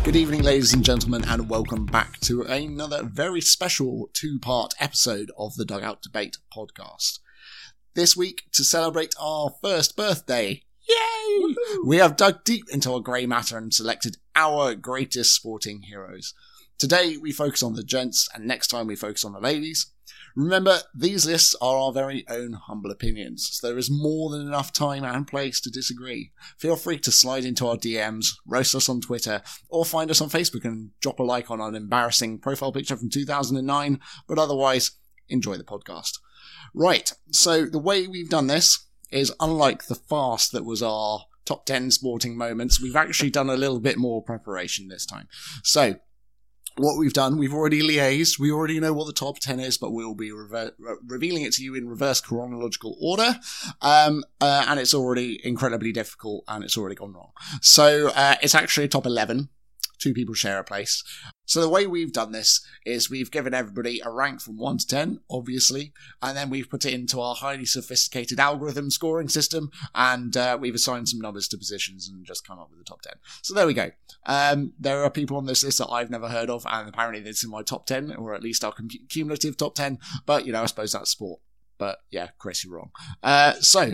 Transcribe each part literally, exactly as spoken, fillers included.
Good evening, ladies and gentlemen, and welcome back to another very special two-part episode of the Dugout Debate podcast. This week, to celebrate our first birthday, yay! Woo-hoo! We have dug deep into our grey matter and selected our greatest sporting heroes. Today, we focus on the gents, and next time we focus on the ladies. Remember, these lists are our very own humble opinions, so there is more than enough time and place to disagree. Feel free to slide into our D Ms, roast us on Twitter, or find us on Facebook and drop a like on an embarrassing profile picture from two thousand nine, but otherwise, enjoy the podcast. Right, so the way we've done this is, unlike the farce that was our top ten sporting moments, we've actually done a little bit more preparation this time. So, what we've done, we've already liaised, we already know what the top ten is, but we'll be rever- re- revealing it to you in reverse chronological order, um, uh, and it's already incredibly difficult, and it's already gone wrong. So, uh, it's actually a top eleven. Two people share a place. So the way we've done this is we've given everybody a rank from one to ten, obviously, and then we've put it into our highly sophisticated algorithm scoring system, and uh, we've assigned some numbers to positions and just come up with the top ten. So there we go. Um, there are people on this list that I've never heard of, and apparently it's in my top ten, or at least our cum- cumulative top ten, but, you know, I suppose that's sport. But, yeah, Chris, you're wrong. Uh, so,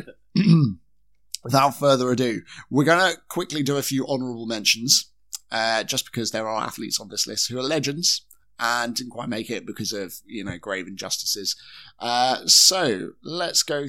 without further ado, we're going to quickly do a few honourable mentions. Uh, just because there are athletes on this list who are legends and didn't quite make it because of, you know, grave injustices. Uh, so let's go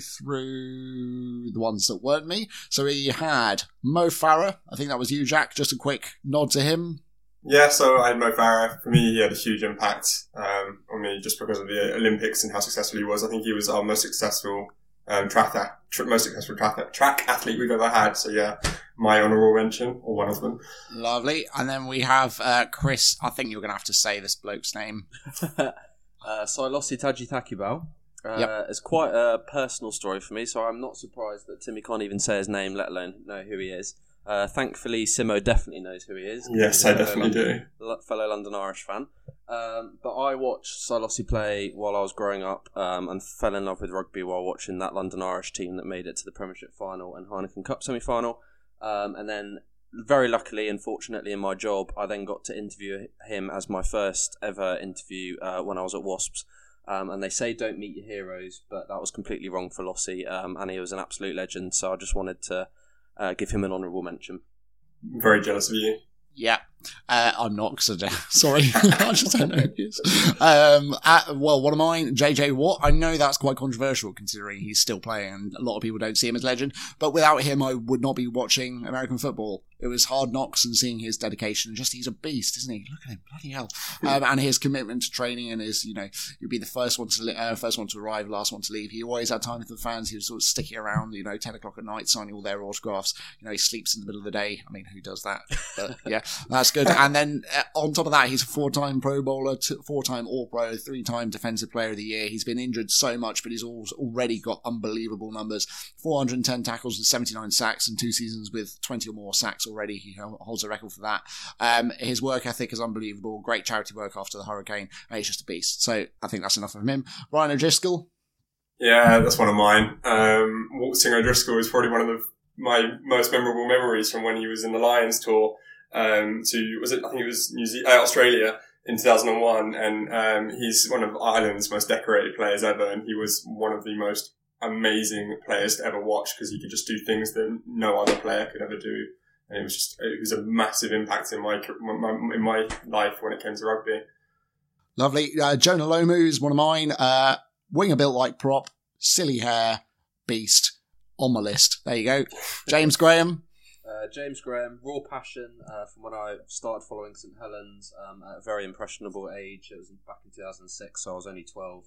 through the ones that weren't me. So we had Mo Farah. I think that was you, Jack. Just a quick nod to him. Yeah, so I had Mo Farah. For me, he had a huge impact um, on me just because of the Olympics and how successful he was. I think he was our most successful um, track, tra- most successful track, track athlete we've ever had. So yeah, my honourable mention, or one of them. Lovely. And then we have uh, Chris. I think you're going to have to say this bloke's name. uh, Sailossi Tajitakibau. Uh, yep. It's quite a personal story for me, so I'm not surprised that Timmy can't even say his name, let alone know who he is. Uh, thankfully, Simo definitely knows who he is. Yes, I definitely London, do. Fellow London Irish fan. Um, but I watched Sailossi play while I was growing up um, and fell in love with rugby while watching that London Irish team that made it to the Premiership final and Heineken Cup semi-final. Um, and then, very luckily and fortunately in my job, I then got to interview him as my first ever interview uh, when I was at Wasps. Um, and they say don't meet your heroes, but that was completely wrong for Lossie, um, and he was an absolute legend, so I just wanted to uh, give him an honourable mention. I'm very jealous of you. Yeah, uh, I'm not, because I sorry, I just don't know who he is. Um, uh, well, what am I? J J Watt? I know that's quite controversial considering he's still playing and a lot of people don't see him as legend, but without him I would not be watching American football. It was hard knocks and seeing his dedication. Just, he's a beast, isn't he? Look at him, bloody hell. Um, and his commitment to training and his, you know, he'd be the first one to li- uh, first one to arrive, last one to leave. He always had time for the fans. He was sort of sticking around, you know, ten o'clock at night, signing all their autographs. You know, he sleeps in the middle of the day. I mean, who does that? But yeah, that's good. And then uh, on top of that, he's a four-time Pro Bowler, t- four-time All-Pro, three-time Defensive Player of the Year. He's been injured so much, but he's already got unbelievable numbers. four hundred ten tackles and seventy-nine sacks in two seasons with twenty or more sacks already. He holds a record for that. Um, his work ethic is unbelievable. Great charity work after the hurricane. And he's just a beast. So I think that's enough of him. Ryan O'Driscoll. Yeah, that's one of mine. Um, Waltzing O'Driscoll is probably one of the, my most memorable memories from when he was in the Lions tour. Um, to, was it, I think it was New Zealand, uh, Australia in two thousand one. And, um, he's one of Ireland's most decorated players ever. And he was one of the most amazing players to ever watch because he could just do things that no other player could ever do. And it was just, it was a massive impact in my, in my life when it came to rugby. Lovely. Uh, Jonah Lomu is one of mine. Uh, winger built like prop, silly hair, beast, on my list. There you go. James Graham. Uh, James Graham, raw passion uh, from when I started following St Helens um, at a very impressionable age. It was back in two thousand six, so I was only twelve.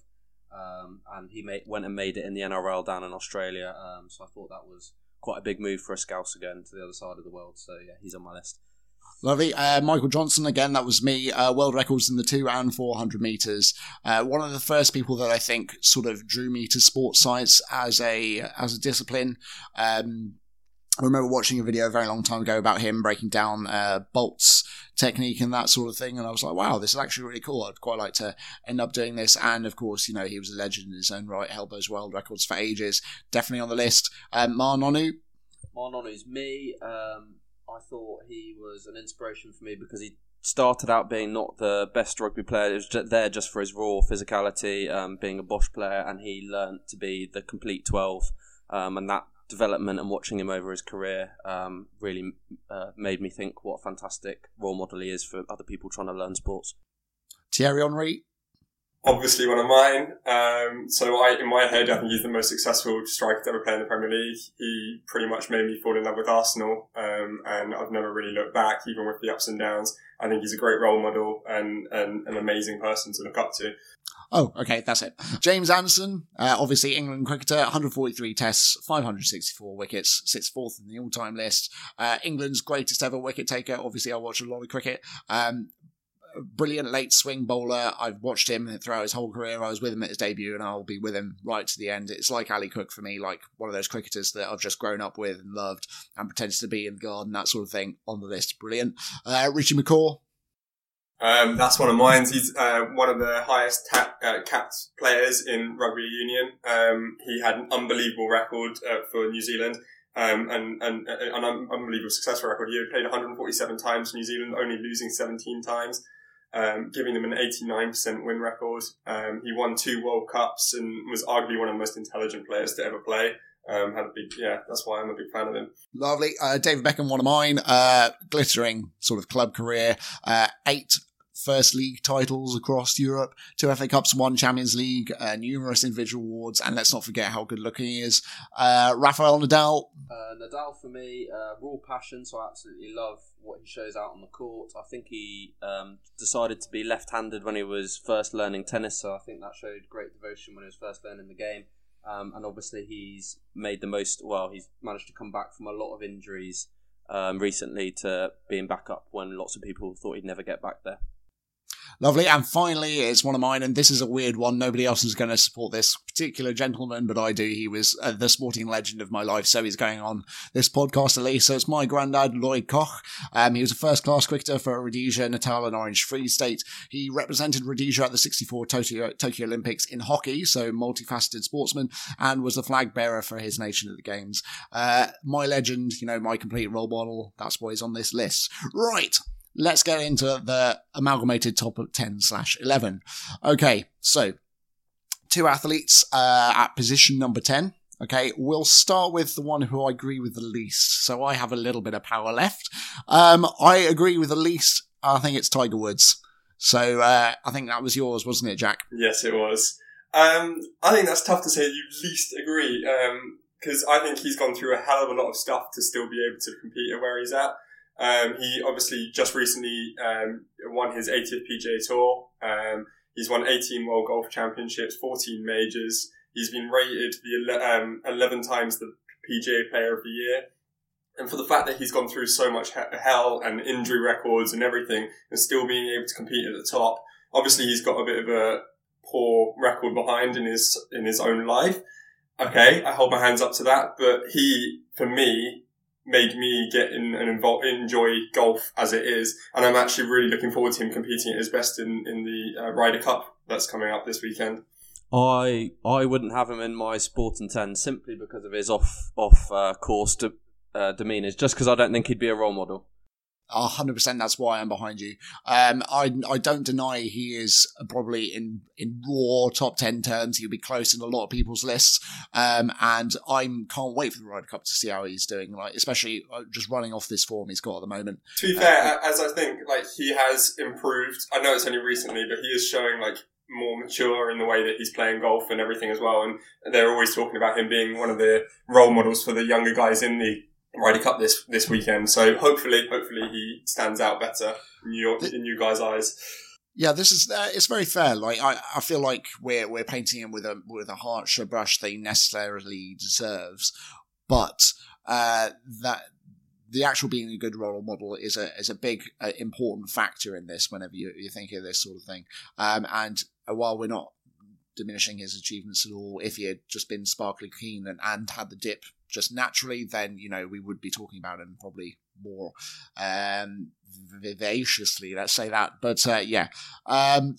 Um, and he made, went and made it in the N R L down in Australia. Um, so I thought that was quite a big move for a Scouse again to the other side of the world. So yeah, he's on my list. Lovely. Uh, Michael Johnson, again, that was me. Uh, world records in the two and four hundred metres. Uh, one of the first people that I think sort of drew me to sports science as a as a discipline. Um, I remember watching a video a very long time ago about him breaking down uh, Bolt's technique and that sort of thing, and I was like, wow, this is actually really cool. I'd quite like to end up doing this. And of course, you know, he was a legend in his own right, held those world records for ages. Definitely on the list. Um, Ma'a Nonu. Ma'a Nonu's me. Um, I thought he was an inspiration for me because he started out being not the best rugby player. He was just there just for his raw physicality, um, being a Bosch player, and he learnt to be the complete twelve. Um, and that development and watching him over his career um, really uh, made me think what a fantastic role model he is for other people trying to learn sports. Thierry Henry? Obviously one of mine. Um, so I, in my head, I think he's the most successful striker to ever play in the Premier League. He pretty much made me fall in love with Arsenal, um, and I've never really looked back, even with the ups and downs. I think he's a great role model and, and an amazing person to look up to. Oh, okay, that's it. James Anderson, uh, obviously England cricketer, one hundred forty-three tests, five hundred sixty-four wickets, sits fourth in the all-time list. Uh, England's greatest ever wicket taker. Obviously, I watch a lot of cricket. Um, brilliant late swing bowler. I've watched him throughout his whole career. I was with him at his debut, and I'll be with him right to the end. It's like Ali Cook for me, like one of those cricketers that I've just grown up with and loved and pretends to be in the garden, that sort of thing. On the list, brilliant. Uh, Richie McCaw. Um, that's one of mine. He's uh, one of the highest ta- uh, capped players in rugby union. Um, he had an unbelievable record uh, for New Zealand, um, and, and, and an un- unbelievable successful record. He had played one hundred forty-seven times for New Zealand, only losing seventeen times, um, giving them an eighty-nine percent win record. Um, he won two World Cups and was arguably one of the most intelligent players to ever play. Um, had a big, yeah, that's why I'm a big fan of him. Lovely. Uh, David Beckham, one of mine, uh, glittering sort of club career, uh, eight First League titles across Europe, two F A Cups, one Champions League, uh, numerous individual awards, and let's not forget how good looking he is. Uh, Rafael Nadal. Uh, Nadal for me, uh, raw passion, so I absolutely love what he shows out on the court. I think he um, decided to be left-handed when he was first learning tennis, so I think that showed great devotion when he was first learning the game. Um, and obviously he's made the most, well, he's managed to come back from a lot of injuries um, recently to being back up when lots of people thought he'd never get back there. Lovely. And finally, it's one of mine, and this is a weird one. Nobody else is going to support this particular gentleman, but I do. He was uh, the sporting legend of my life, so he's going on this podcast at least. So it's my granddad, Lloyd Koch. Um, he was a first-class cricketer for Rhodesia, Natal and Orange Free State. He represented Rhodesia at the sixty-four Tokyo, Tokyo Olympics in hockey, so multifaceted sportsman, and was the flag bearer for his nation at the Games. Uh, my legend, you know, my complete role model, that's why he's on this list. Right. Let's get into the amalgamated top ten slash eleven. Okay, so two athletes uh, at position number ten. Okay, we'll start with the one who I agree with the least. So I have a little bit of power left. Um, I agree with the least. I think it's Tiger Woods. So uh, I think that was yours, wasn't it, Jack? Yes, it was. Um, I think that's tough to say you least agree, because um, I think he's gone through a hell of a lot of stuff to still be able to compete at where he's at. Um, he obviously just recently um, won his eightieth P G A Tour. Um, he's won eighteen World Golf Championships, fourteen majors. He's been rated the um, eleven times the P G A Player of the Year. And for the fact that he's gone through so much he- hell and injury records and everything, and still being able to compete at the top, obviously he's got a bit of a poor record behind in his in his own life. Okay, I hold my hands up to that, but he, for me, made me get in and involve, enjoy golf as it is. And I'm actually really looking forward to him competing at his best in, in the uh, Ryder Cup that's coming up this weekend. I I wouldn't have him in my sport and ten simply because of his off off uh, course de- uh, demeanours, just because I don't think he'd be a role model. one hundred percent that's why I'm behind you. Um, I I don't deny he is probably in, in raw top ten terms. He'll be close in a lot of people's lists. Um, and I can't wait for the Ryder Cup to see how he's doing, like, especially just running off this form he's got at the moment. To be fair, uh, as I think, like, he has improved. I know it's only recently, but he is showing, like, more mature in the way that he's playing golf and everything as well. And they're always talking about him being one of the role models for the younger guys in the Ryder Cup this this weekend, so hopefully, hopefully he stands out better in your in you guys' eyes. Yeah, this is uh, it's very fair. Like I, I feel like we're we're painting him with a with a harsher brush than he necessarily deserves, but uh, that the actual being a good role model is a is a big uh, important factor in this. Whenever you you think of this sort of thing, um, and uh, while we're not diminishing his achievements at all, if he had just been sparkly keen and, and had the dip just naturally, then, you know, we would be talking about him probably more um, vivaciously, let's say that. But uh, yeah, um,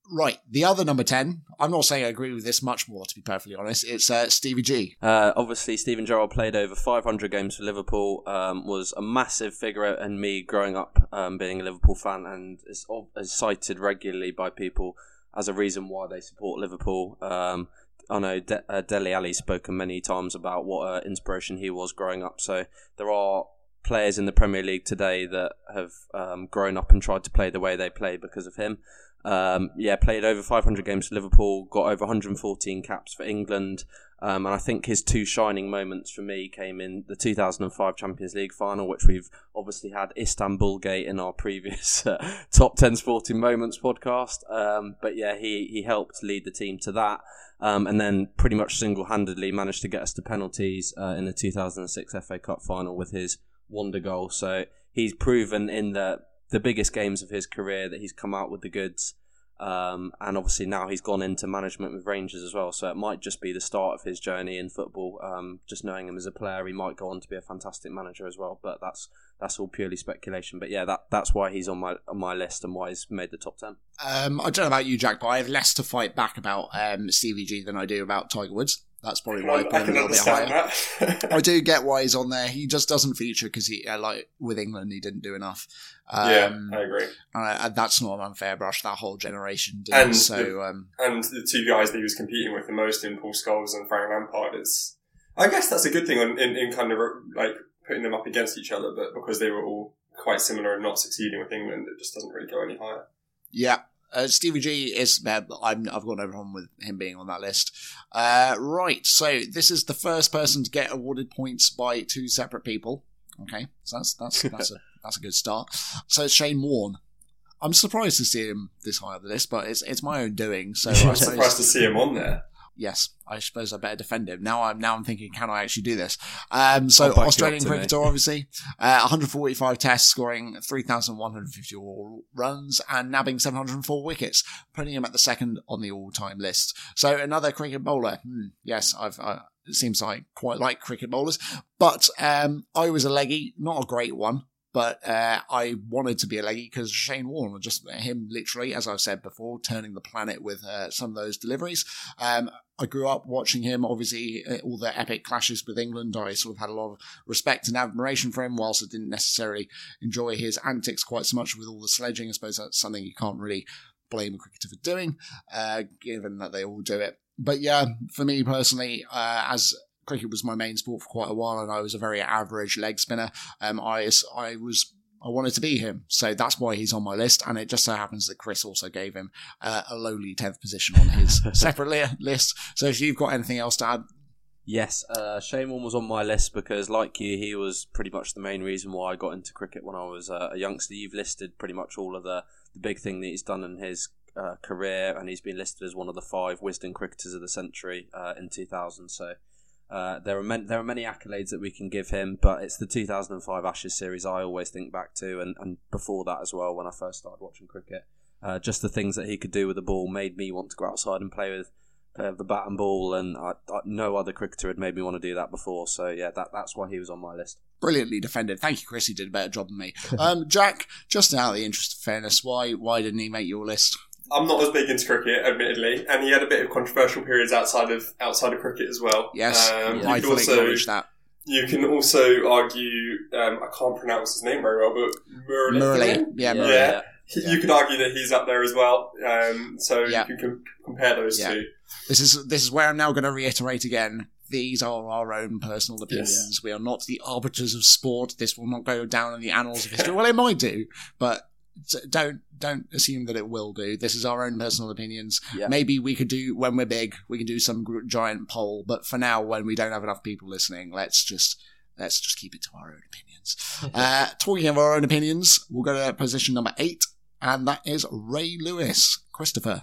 Right, the other number ten, I'm not saying I agree with this much more, to be perfectly honest, it's uh, Stevie G. Uh, obviously, Steven Gerrard played over five hundred games for Liverpool, um, was a massive figure in me growing up um, being a Liverpool fan, and is, is cited regularly by people as a reason why they support Liverpool. Um, I know De- uh, Dele Alli's spoken many times about what uh, inspiration he was growing up, so there are players in the Premier League today that have um, grown up and tried to play the way they play because of him. Um, yeah, played over five hundred games for Liverpool, got over one hundred fourteen caps for England, um, and I think his two shining moments for me came in the two thousand five Champions League final, which we've obviously had Istanbul Gate in our previous uh, Top ten Sporting Moments podcast. Um, but yeah, he, he helped lead the team to that, um, and then pretty much single-handedly managed to get us to penalties uh, in the two thousand six F A Cup final with his wonder goal. So he's proven in the the biggest games of his career that he's come out with the goods, um, and obviously now he's gone into management with Rangers as well, so it might just be the start of his journey in football. Um, just knowing him as a player, he might go on to be a fantastic manager as well, but that's that's all purely speculation. But yeah, that that's why he's on my on my list and why he's made the top ten. Um, I don't know about you, Jack, but I have less to fight back about um, Stevie G than I do about Tiger Woods. That's probably why I put him a little bit higher. That. I do get why he's on there. He just doesn't feature because he, uh, like with England, he didn't do enough. Um, yeah, I agree. Uh, and that's not an unfair brush. That whole generation did. And so, the, um, and the two guys that he was competing with the most in Paul Scholes and Frank Lampard, is, I guess that's a good thing in, in, in kind of like putting them up against each other. But because they were all quite similar and not succeeding with England, it just doesn't really go any higher. Yeah. Uh, Stevie G is, uh, I'm, I've got no problem with him being on that list. Uh, right, so this is the first person to get awarded points by two separate people. Okay, so that's that's that's a that's a good start. So it's Shane Warne. I'm surprised to see him this high on the list, but it's it's my own doing. So I'm I surprised suppose, to see him on there. Yes, I suppose I better defend him. Now I'm now I'm thinking, can I actually do this? Um, so Australian cricketer, obviously, uh, one hundred forty-five tests, scoring three thousand one hundred fifty-four runs and nabbing seven hundred four wickets, putting him at the second on the all-time list. So another cricket bowler. Hmm, yes, I've. I, it seems I quite like cricket bowlers, but um, I was a leggy, not a great one. But uh, I wanted to be a leggy because Shane Warne, just him literally, as I've said before, turning the planet with uh, some of those deliveries. Um, I grew up watching him, obviously, all the epic clashes with England. I sort of had a lot of respect and admiration for him, whilst I didn't necessarily enjoy his antics quite so much with all the sledging. I suppose that's something you can't really blame a cricketer for doing, uh, given that they all do it. But yeah, for me personally, uh, as cricket was my main sport for quite a while, and I was a very average leg spinner. Um, I, I was, I wanted to be him, so that's why he's on my list. And it just so happens that Chris also gave him uh, a lowly tenth position on his separate li- list. So if you've got anything else to add, yes, uh, Shane Warne was on my list because, like you, he was pretty much the main reason why I got into cricket when I was uh, a youngster. You've listed pretty much all of the the big thing that he's done in his uh, career, and he's been listed as one of the five Wisden cricketers of the century uh, in two thousand. So. Uh, there are many, there are many accolades that we can give him, but it's the two thousand five Ashes series I always think back to, and, and before that as well, when I first started watching cricket. Uh, just the things that he could do with the ball made me want to go outside and play with, play with the bat and ball, and I, I, no other cricketer had made me want to do that before. So yeah, that that's why he was on my list. Brilliantly defended. Thank you, Chris. He did a better job than me. um, Jack, just out of the interest of fairness, why why didn't he make your list? I'm not as big into cricket, admittedly, and he had a bit of controversial periods outside of outside of cricket as well. Yes, um, yeah. I fully also, acknowledge that. You can also argue, um, I can't pronounce his name very well, but Murali. Murali, yeah, Murali. Yeah. yeah. You could argue that he's up there as well, um, so yeah. you can com- compare those yeah. two. This is this is where I'm now going to reiterate again. These are our own personal opinions. Yes. We are not the arbiters of sport. This will not go down in the annals of history. Well, it might do, but don't don't assume that it will do. This is our own personal opinions. Yeah. Maybe we could do, when we're big, we can do some giant poll. But for now, when we don't have enough people listening, let's just let's just keep it to our own opinions. uh, talking of our own opinions, we'll go to position number eight, and that is Ray Lewis. Christopher.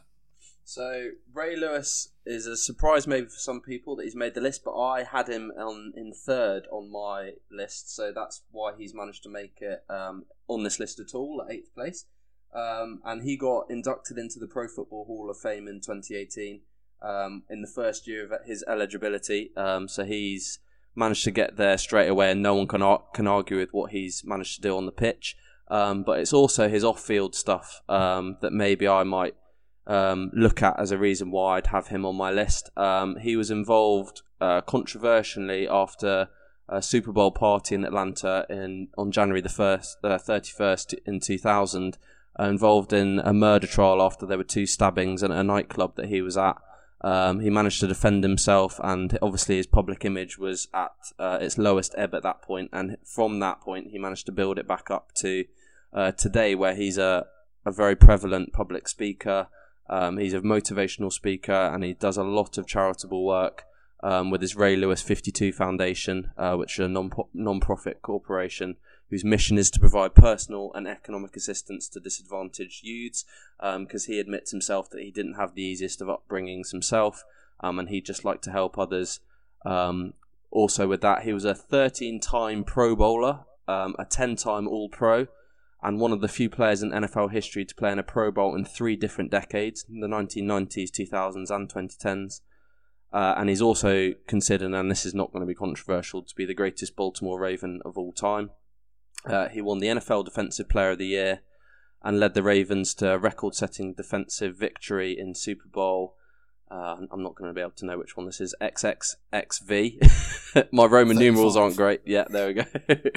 So Ray Lewis is a surprise maybe for some people that he's made the list, but I had him on in third on my list, so that's why he's managed to make it um, on this list at all, at eighth place. Um, and he got inducted into the Pro Football Hall of Fame in twenty eighteen um, in the first year of his eligibility. Um, so he's managed to get there straight away, and no one can ar- can argue with what he's managed to do on the pitch. Um, but it's also his off-field stuff um, that maybe I might um, look at as a reason why I'd have him on my list. Um, he was involved uh, controversially after a Super Bowl party in Atlanta in on January the first, uh, thirty-first in two thousand, uh, involved in a murder trial after there were two stabbings at a nightclub that he was at. Um, he managed to defend himself, and obviously his public image was at uh, its lowest ebb at that point. And from that point, he managed to build it back up to uh, today, where he's a, a very prevalent public speaker. Um, he's a motivational speaker, and he does a lot of charitable work um, with his Ray Lewis fifty-two Foundation, uh, which is a non non-profit corporation whose mission is to provide personal and economic assistance to disadvantaged youths, because um, he admits himself that he didn't have the easiest of upbringings himself, um, and he'd just like to help others. Um, also with that, he was a thirteen-time Pro Bowler, um, a ten-time All-Pro, and one of the few players in N F L history to play in a Pro Bowl in three different decades, in the nineteen nineties, two thousands and twenty tens. Uh, and he's also considered, and this is not going to be controversial, to be the greatest Baltimore Raven of all time. Uh, he won the N F L Defensive Player of the Year and led the Ravens to a record-setting defensive victory in Super Bowl. Uh, I'm not going to be able to know which one this is. X X X V. My Roman numerals aren't great. Yeah, there we go.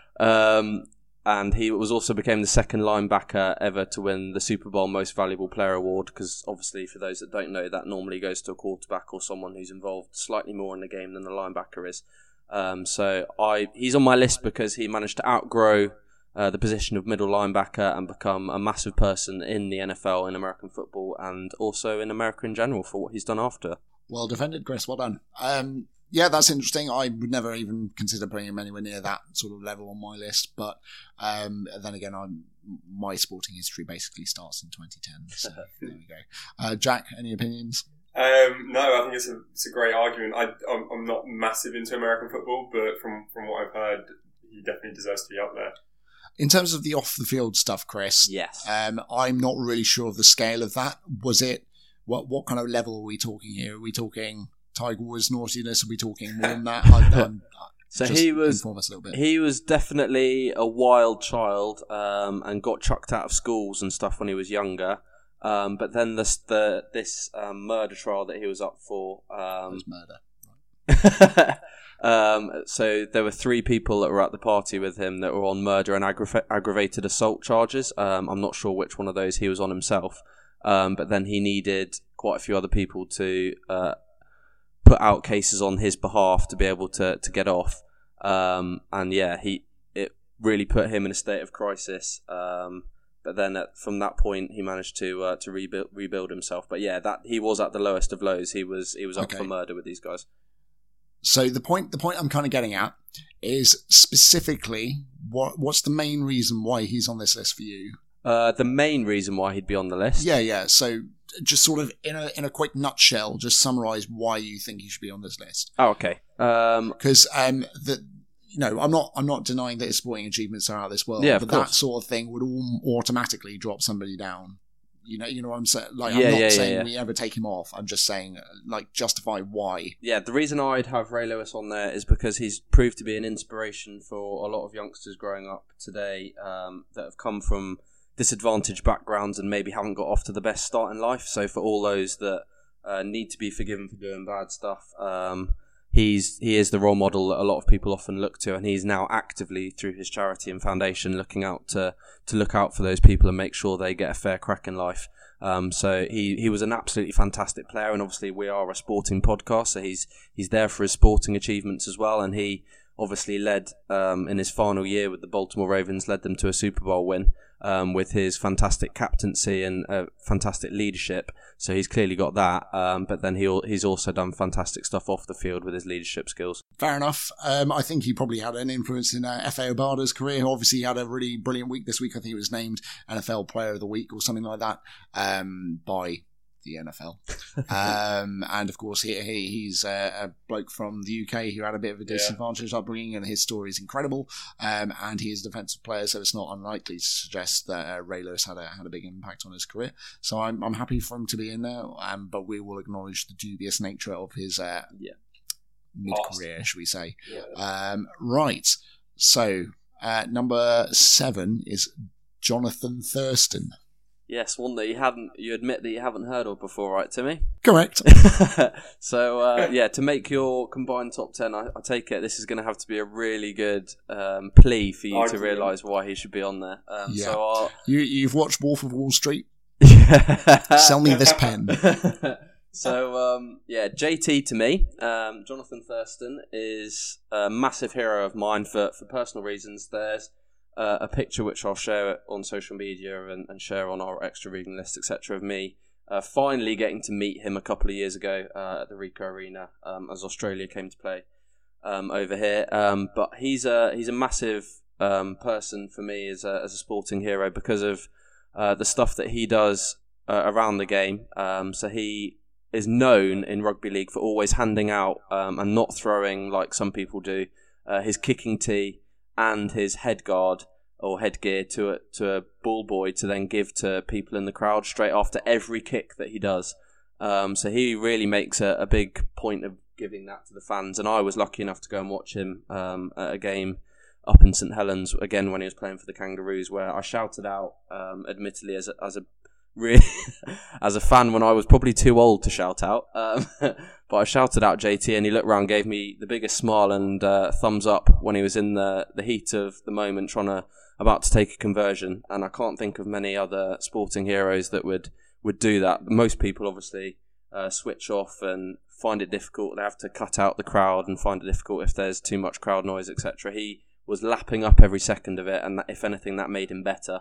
um, and he was also became the second linebacker ever to win the Super Bowl Most Valuable Player award, because obviously, for those that don't know, that normally goes to a quarterback or someone who's involved slightly more in the game than the linebacker is. Um, so I he's on my list because he managed to outgrow uh, the position of middle linebacker and become a massive person in the N F L, in American football, and also in America in general for what he's done after. Well defended, Chris. Well done. Um, yeah, that's interesting. I would never even consider putting him anywhere near that sort of level on my list. But um, then again, I'm, my sporting history basically starts in twenty ten. So there we go. Uh, Jack, any opinions? Um, no, I think it's a it's a great argument. I, I'm, I'm not massive into American football, but from, from what I've heard, he definitely deserves to be up there. In terms of the off-the-field stuff, Chris, yes, um, I'm not really sure of the scale of that. Was it, what what kind of level are we talking here? Are we talking Tiger Woods naughtiness? Are we talking more than that? I, I'm, so just he was inform us a little bit. He was definitely a wild child, um, and got chucked out of schools and stuff when he was younger. Um, but then this, the, this um, murder trial that he was up for... Um, murder. um, so there were three people that were at the party with him that were on murder and aggra- aggravated assault charges. Um, I'm not sure which one of those he was on himself. Um, but then he needed quite a few other people to uh, put out cases on his behalf to be able to, to get off. Um, and yeah, he it really put him in a state of crisis. Um But then at, from that point, he managed to uh, to rebuild rebuild himself. But yeah, that he was at the lowest of lows. He was he was up okay. for murder with these guys. So the point the point I'm kind of getting at is specifically what what's the main reason why he's on this list for you? Uh, the main reason why he'd be on the list. Yeah, yeah. So just sort of in a in a quick nutshell, just summarise why you think he should be on this list. Oh, okay. Because um, um, the. You know, I'm not. I'm not denying that his sporting achievements are out of this world. Yeah, but course. that sort of thing would all automatically drop somebody down. You know, you know what I'm saying. Like, yeah, I'm not yeah, saying yeah, yeah. we ever take him off. I'm just saying, like, justify why. Yeah, the reason I'd have Ray Lewis on there is because he's proved to be an inspiration for a lot of youngsters growing up today um, that have come from disadvantaged backgrounds and maybe haven't got off to the best start in life. So for all those that uh, need to be forgiven for doing bad stuff. Um, He's he is the role model that a lot of people often look to, and he's now actively, through his charity and foundation, looking out to to look out for those people and make sure they get a fair crack in life. Um, so he, he was an absolutely fantastic player, and obviously we are a sporting podcast, so he's he's there for his sporting achievements as well, and he obviously led um, in his final year with the Baltimore Ravens, led them to a Super Bowl win um, with his fantastic captaincy and uh, fantastic leadership. So he's clearly got that, um, but then he he's also done fantastic stuff off the field with his leadership skills. Fair enough. Um, I think he probably had an influence in uh, F A Obada's career. Obviously, he had a really brilliant week this week. I think he was named N F L Player of the Week or something like that um, by the N F L. um, and of course, he, he he's a, a bloke from the U K who had a bit of a disadvantaged yeah. upbringing, and his story is incredible. Um, and he is a defensive player, so it's not unlikely to suggest that uh, Ray Lewis had a had a big impact on his career. So I'm I'm happy for him to be in there, um, but we will acknowledge the dubious nature of his uh, yeah. mid-career, should we say? Yeah. Um, right. So uh, number seven is Jonathan Thurston. Yes, one that you hadn't. You admit that you haven't heard of before, right, Timmy? Correct. So uh, yeah, to make your combined top ten, I, I take it this is going to have to be a really good um, plea for you to realise why he should be on there. Um, yeah. So I'll... you you've watched Wolf of Wall Street. Sell me this pen. So um, yeah, J T to me, um, Jonathan Thurston is a massive hero of mine for for personal reasons. There's Uh, a picture which I'll share on social media and, and share on our extra reading list, et cetera, of me uh, finally getting to meet him a couple of years ago uh, at the Ricoh Arena um, as Australia came to play um, over here. Um, but he's a he's a massive um, person for me as a as a sporting hero because of uh, the stuff that he does uh, around the game. Um, so he is known in rugby league for always handing out um, and not throwing like some people do uh, his kicking tee and his head guard or headgear to a, to a ball boy to then give to people in the crowd straight after every kick that he does. Um, so he really makes a, a big point of giving that to the fans. And I was lucky enough to go and watch him um, at a game up in St Helens, again when he was playing for the Kangaroos, where I shouted out, um, admittedly as a, as a really as a fan when I was probably too old to shout out, um, but I shouted out J T and he looked around, gave me the biggest smile and uh, thumbs up when he was in the, the heat of the moment trying to about to take a conversion. And I can't think of many other sporting heroes that would, would do that. Most people obviously uh, switch off and find it difficult. They have to cut out the crowd and find it difficult if there's too much crowd noise, et cetera. He was lapping up every second of it, and that, if anything, that made him better.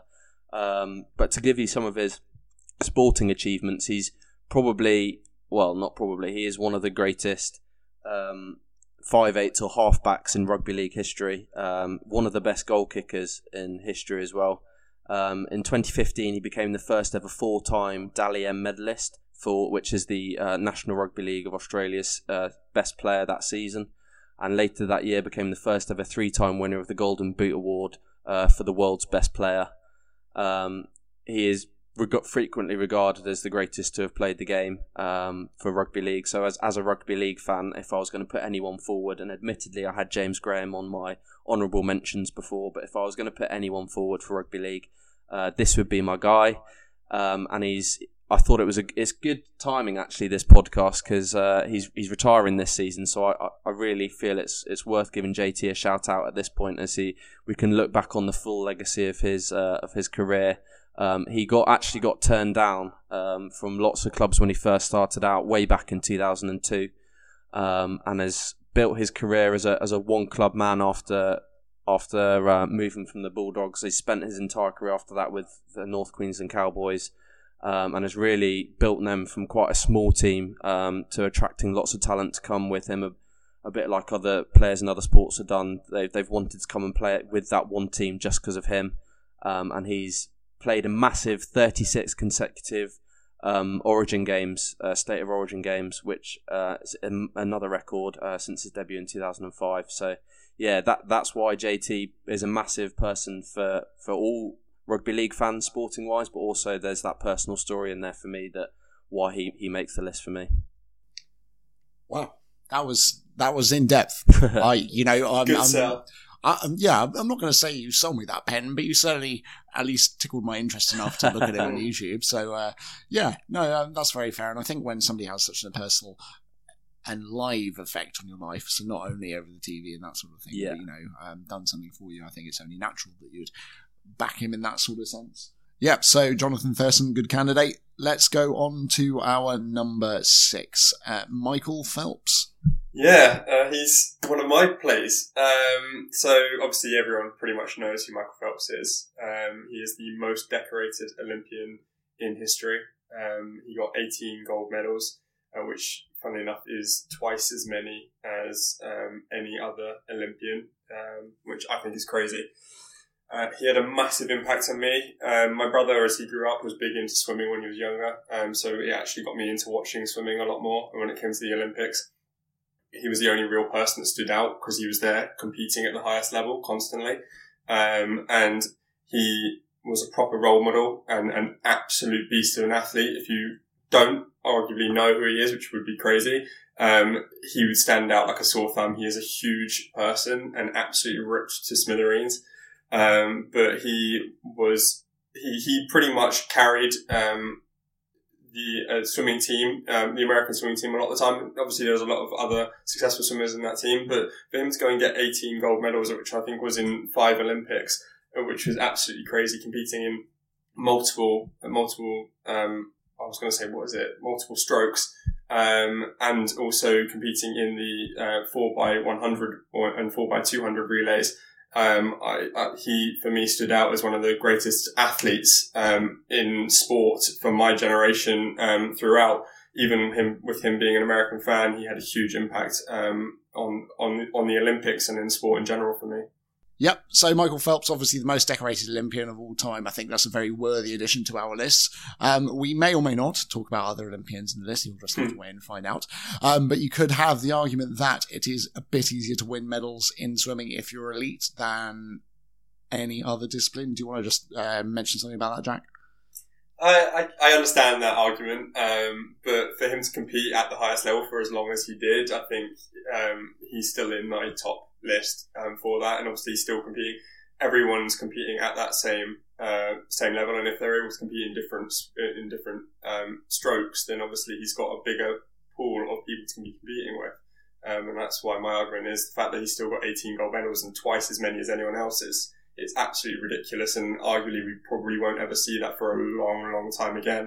Um, but to give you some of his sporting achievements, he's probably, well, not probably, he is one of the greatest um, five eighths or halfbacks in rugby league history. Um, one of the best goal kickers in history as well. Um, in twenty fifteen, he became the first ever four-time Dally M medalist, for which is the uh, National Rugby League of Australia's uh, best player that season. And later that year became the first ever three-time winner of the Golden Boot Award uh, for the world's best player. Um, he is reg- frequently regarded as the greatest to have played the game um, for rugby league. So as as a rugby league fan, if I was going to put anyone forward, and admittedly I had James Graham on my honourable mentions before, but if I was going to put anyone forward for rugby league, uh, this would be my guy. Um, and he's, I thought it was a, it's good timing actually, this podcast, because uh, he's he's retiring this season. So I, I really feel it's it's worth giving J T a shout out at this point, as he we can look back on the full legacy of his uh, of his career. Um, he got actually got turned down um, from lots of clubs when he first started out, way back in two thousand two, um, and has built his career as a as a one club man after after uh, moving from the Bulldogs. He spent his entire career after that with the North Queensland Cowboys, um, and has really built them from quite a small team um, to attracting lots of talent to come with him. A, a bit like other players in other sports have done. They, they've wanted to come and play it with that one team just because of him, um, and he's played a massive thirty-six consecutive um, Origin games, uh, State of Origin games, which uh, is another record uh, since his debut in two thousand five. So, yeah, that that's why J T is a massive person for, for all rugby league fans, sporting wise, but also there's that personal story in there for me that why he, he makes the list for me. Wow, that was that was in depth. I, you know, I'm, Good I'm, sell. I, um, yeah, I'm not going to say you sold me that pen, but you certainly at least tickled my interest enough to look at it on YouTube. So, uh, yeah, no, uh, that's very fair. And I think when somebody has such a personal and live effect on your life, so not only over the T V and that sort of thing, yeah. but, you know, um, done something for you, I think it's only natural that you'd back him in that sort of sense. Yeah, so Jonathan Thurston, good candidate. Let's go on to our number six, uh, Michael Phelps. Yeah, uh, he's one of my plays. Um, so obviously everyone pretty much knows who Michael Phelps is. Um, he is the most decorated Olympian in history. Um, he got eighteen gold medals, uh, which, funnily enough, is twice as many as um, any other Olympian, um, which I think is crazy. Uh, he had a massive impact on me. Um, my brother, as he grew up, was big into swimming when he was younger, um, so it actually got me into watching swimming a lot more. And when it came to the Olympics, he was the only real person that stood out because he was there competing at the highest level constantly. Um, and he was a proper role model and an absolute beast of an athlete. If you don't arguably know who he is, which would be crazy, um, he would stand out like a sore thumb. He is a huge person and absolutely ripped to smithereens. Um, but he was he, he pretty much carried, um, the uh, swimming team, um, the American swimming team a lot of the time. Obviously there was a lot of other successful swimmers in that team, but for him to go and get eighteen gold medals, which I think was in five Olympics, which was absolutely crazy, competing in multiple, multiple, um, I was going to say, what is it? Multiple strokes, um, and also competing in the, uh, four by one hundred or, and four by two hundred relays. Um, I, I, he, for me, stood out as one of the greatest athletes, um, in sport from my generation, um, throughout. Even him, with him being an American fan, he had a huge impact, um, on, on, on the Olympics and in sport in general for me. Yep, so Michael Phelps, obviously the most decorated Olympian of all time. I think that's a very worthy addition to our list. Um, we may or may not talk about other Olympians in the list. You'll just have to wait and find out. Um, but you could have the argument that it is a bit easier to win medals in swimming if you're elite than any other discipline. Do you want to just uh, mention something about that, Jack? I, I, I understand that argument, um, but for him to compete at the highest level for as long as he did, I think um, he's still in my top list um, for that, and obviously he's still competing. Everyone's competing at that same uh, same level, and if they're able to compete in different in different um, strokes, then obviously he's got a bigger pool of people to be competing with, um, and that's why my argument is the fact that he's still got eighteen gold medals and twice as many as anyone else's. It's absolutely ridiculous, and arguably we probably won't ever see that for a long, long time again.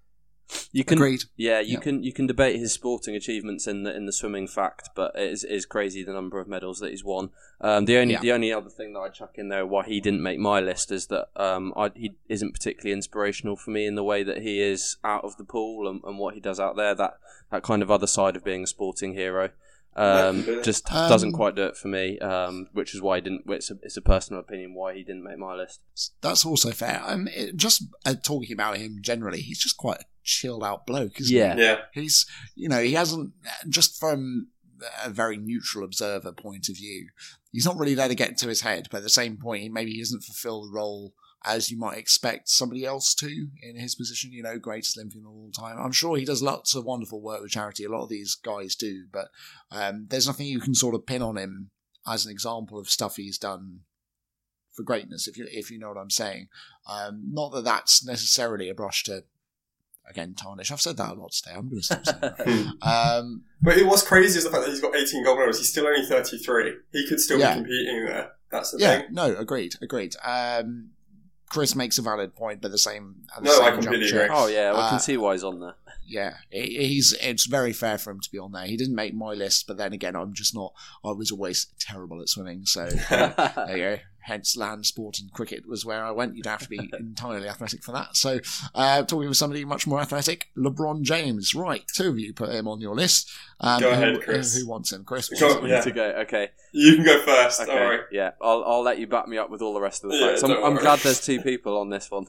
You can, Agreed. Yeah, you yeah. can you can debate his sporting achievements in the in the swimming fact, but it is, it is crazy the number of medals that he's won. Um, the only yeah. the only other thing that I chuck in there why he didn't make my list is that um, I, he isn't particularly inspirational for me in the way that he is out of the pool and, and what he does out there. That that kind of other side of being a sporting hero. Um, just um, doesn't quite do it for me, um, which is why he didn't. It's a, it's a personal opinion why he didn't make my list. That's also fair. Um, it, just uh, talking about him generally, he's just quite a chilled out bloke, isn't yeah. he? Yeah. He's, you know, he hasn't, just from a very neutral observer point of view, he's not really let it get into his head, but at the same point, maybe he doesn't fulfill the role as you might expect somebody else to in his position, you know, greatest Olympian of all time. I'm sure he does lots of wonderful work with charity. A lot of these guys do, but um, there's nothing you can sort of pin on him as an example of stuff he's done for greatness, if you if you know what I'm saying. Um, not that that's necessarily a brush to, again, tarnish. I've said that a lot today. I'm going to stop saying that. um, but it was crazy is the fact that he's got eighteen gold medals. He's still only thirty-three. He could still yeah. be competing there. That's the yeah, thing. no, agreed, agreed. Um, Chris makes a valid point, but the same. At the No, same I completely juncture, agree. Oh yeah, well, I Uh, can see why he's on there. Yeah, he- he's. It's very fair for him to be on there. He didn't make my list, but then again, I'm just not. I was always terrible at swimming, so there you go. Hence, land sport and cricket was where I went. You'd have to be entirely athletic for that. So, uh, talking with somebody much more athletic, LeBron James. Right, two of you put him on your list. Um, Go who, ahead, Chris. Who wants him? Chris wants Go- him. yeah. To go, okay. You can go first. Okay, Don't worry. yeah, I'll I'll let you back me up with all the rest of the Yeah, facts. I'm, don't I'm worry. glad there's two people on this one.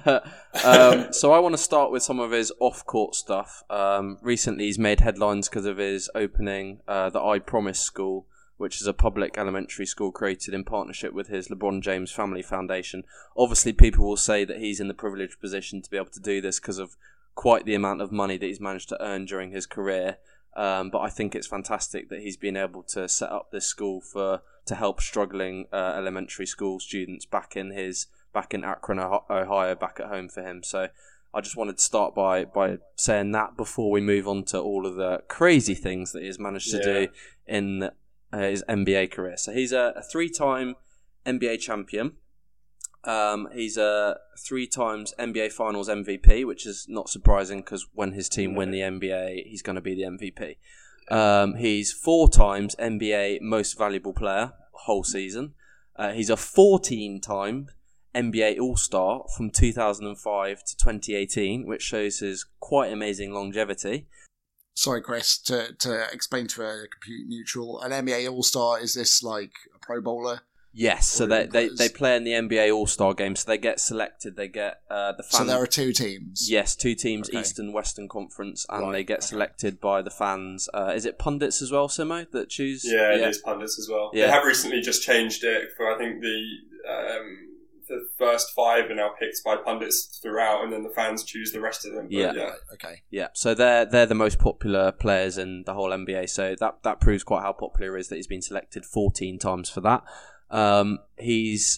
um, so I want to start with some of his off-court stuff. Um, recently, he's made headlines because of his opening uh, the I Promise School, which is a public elementary school created in partnership with his LeBron James Family Foundation. Obviously, people will say that he's in the privileged position to be able to do this because of quite the amount of money that he's managed to earn during his career. Um, but I think it's fantastic that he's been able to set up this school for to help struggling uh, elementary school students back in his back in Akron, Ohio, back at home for him. So I just wanted to start by by saying that before we move on to all of the crazy things that he's managed to Yeah. do in uh, his N B A career. So he's a, a three-time N B A champion. Um, he's a three times N B A Finals M V P, which is not surprising because when his team win the N B A, he's going to be the M V P. Um, he's four times N B A Most Valuable Player whole season. Uh, he's a fourteen-time N B A All-Star from two thousand five to twenty eighteen, which shows his quite amazing longevity. Sorry, Chris, to to explain to a compute neutral, an N B A All-Star, is this like a Pro Bowler? Yes, so Or they, they, because- they play in the N B A All-Star game, so they get selected, they get uh, the So fans. there are two teams? Yes, two teams, Okay. Eastern, Western Conference, and Right, they get okay. selected by the fans. Uh, is it pundits as well, Simo, that choose? Yeah, it is pundits as well. Yeah. They have recently just changed it for, I think, the um, the first five are now picked by pundits throughout, and then the fans choose the rest of them. But Yeah. yeah. Right, okay. Yeah, so they're they're the most popular players in the whole N B A. So that that proves quite how popular it is that he's been selected fourteen times for that. Um, he's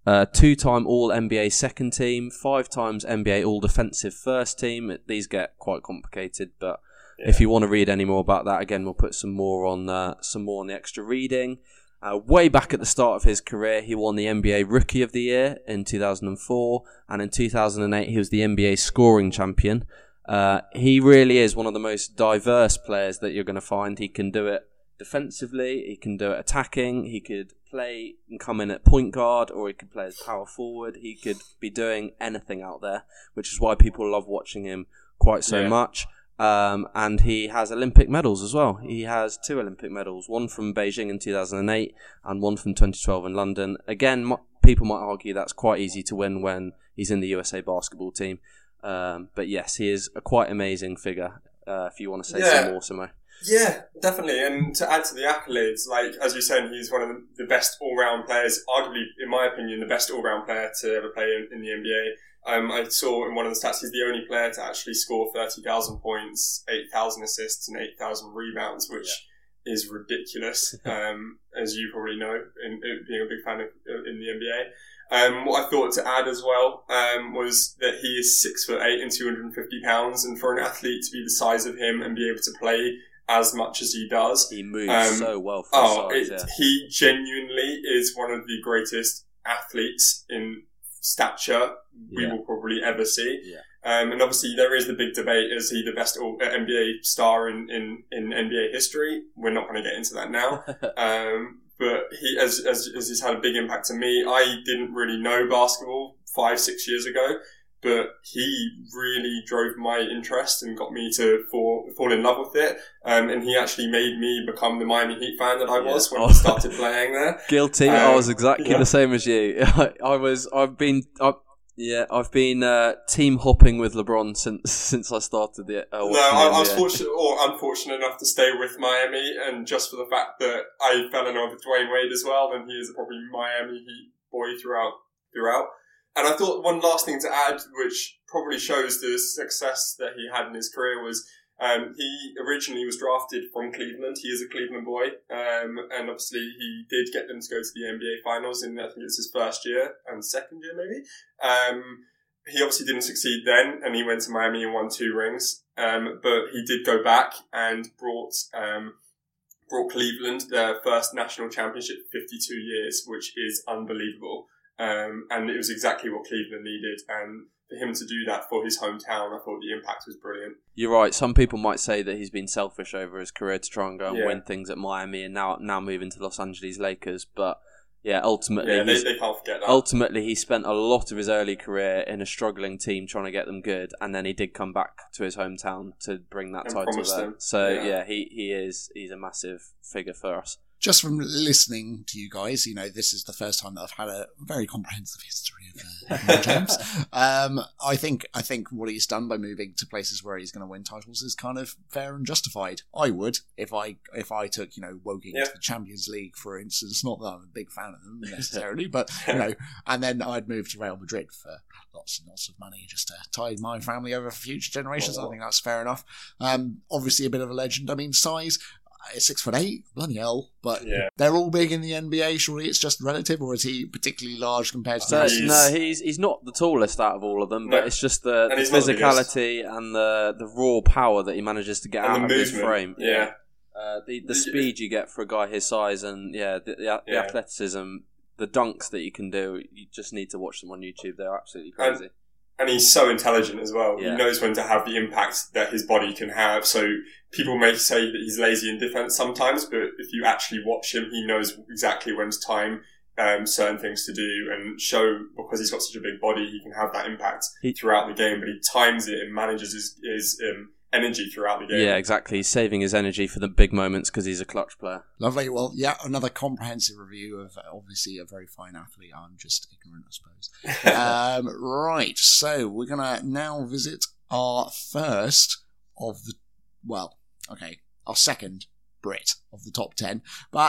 Uh, two-time All-N B A second team, five times N B A All-Defensive first team. These get quite complicated, but yeah. If you want to read any more about that, again, we'll put some more on uh, some more on the extra reading. Uh, way back at the start of his career, he won the N B A Rookie of the Year in two thousand four, and in two thousand eight, he was the N B A Scoring Champion. Uh, he really is one of the most diverse players that you're going to find. He can do it defensively, he can do it attacking, he could play and come in at point guard, or he could play as power forward. He could be doing anything out there, which is why people love watching him quite so yeah. much. Um, and he has Olympic medals as well. He has two Olympic medals, one from Beijing in two thousand eight and one from twenty twelve in London. Again, m- people might argue that's quite easy to win when he's in the U S A basketball team. Um, but yes, he is a quite amazing figure, uh, if you want to say yeah. some more, Simo. Yeah, definitely. And to add to the accolades, like, as you're saying, he's one of the best all-round players, arguably, in my opinion, the best all-round player to ever play in, in the N B A. Um, I saw in one of the stats, he's the only player to actually score thirty thousand points, eight thousand assists, and eight thousand rebounds, which yeah. is ridiculous, um, as you probably know, in, in being a big fan of in the N B A. Um, what I thought to add as well um, was that he is six foot eight and two hundred fifty pounds, and for an athlete to be the size of him and be able to play as much as he does, he moves um, so well for oh, his size. It, yeah. He genuinely is one of the greatest athletes in stature we yeah. will probably ever see. Yeah. Um, and obviously there is the big debate, is he the best all, uh, N B A star in, in, in N B A history? We're not going to get into that now. um, but he, as, as, as he's had a big impact to me, I didn't really know basketball five, six years ago, but he really drove my interest and got me to fall, fall in love with it. Um, and he actually made me become the Miami Heat fan that I was yeah. when oh. I started playing there. Guilty. Um, I was exactly yeah. the same as you. I, I was, I've been, I, yeah, I've been uh, team hopping with LeBron since since I started the. Uh, no, I, I was fortunate or unfortunate enough to stay with Miami, and just for the fact that I fell in love with Dwayne Wade as well, then he is probably Miami Heat boy throughout throughout. And I thought one last thing to add, which probably shows the success that he had in his career, was um, he originally was drafted from Cleveland. He is a Cleveland boy, um, and obviously he did get them to go to the N B A Finals in, I think it's his first year and second year maybe. Um, he obviously didn't succeed then, and he went to Miami and won two rings. Um, but he did go back and brought um, brought Cleveland their first national championship in fifty-two years, which is unbelievable. Um, and it was exactly what Cleveland needed, and for him to do that for his hometown, I thought the impact was brilliant. You're right. Some people might say that he's been selfish over his career to try and go and yeah. win things at Miami, and now now moving to Los Angeles Lakers. But yeah, ultimately, yeah, they, they can't forget that. Ultimately, he spent a lot of his early career in a struggling team trying to get them good, and then he did come back to his hometown to bring that and title there. Them. So yeah. yeah, he he is he's a massive figure for us. Just from listening to you guys, you know, this is the first time that I've had a very comprehensive history of uh, LeBron James. Um, I think I think what he's done by moving to places where he's going to win titles is kind of fair and justified. I would if I if I took you know Woking yeah. to the Champions League, for instance. Not that I'm a big fan of them necessarily, but you know, and then I'd move to Real Madrid for lots and lots of money just to tide my family over for future generations. Oh. I think that's fair enough. Um, obviously, a bit of a legend. I mean, size. Six foot eight, bloody hell! But yeah. they're all big in the N B A. Surely it's just relative, or is he particularly large compared to? So, the others? No, he's he's not the tallest out of all of them, no. but it's just the, the physicality the and the the raw power that he manages to get and out of movement. his frame. Yeah, uh, the the speed you get for a guy his size, and yeah, the, the, the yeah. athleticism, the dunks that you can do. You just need to watch them on YouTube. They're absolutely crazy. And, And he's so intelligent as well. Yeah. He knows when to have the impact that his body can have. So people may say that he's lazy in defense sometimes, but if you actually watch him, he knows exactly when to time um, certain things to do and show, because he's got such a big body, he can have that impact he, throughout the game, but he times it and manages his, his um, energy throughout the game. Yeah, exactly. He's saving his energy for the big moments because he's a clutch player. Lovely. Well, yeah, another comprehensive review of obviously a very fine athlete. I'm just ignorant, I suppose. um, right. So we're going to now visit our first of the, well, okay, our second Brit of the top ten. But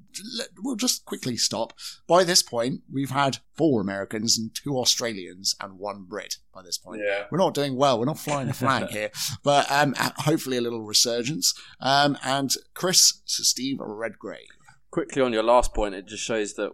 we'll just quickly stop. By this point, we've had four Americans and two Australians and one Brit by this point. Yeah. We're not doing well. We're not flying the flag here. But um, hopefully a little resurgence. Um, and Chris, Sir Steve Redgrave. Quickly on your last point, it just shows that we're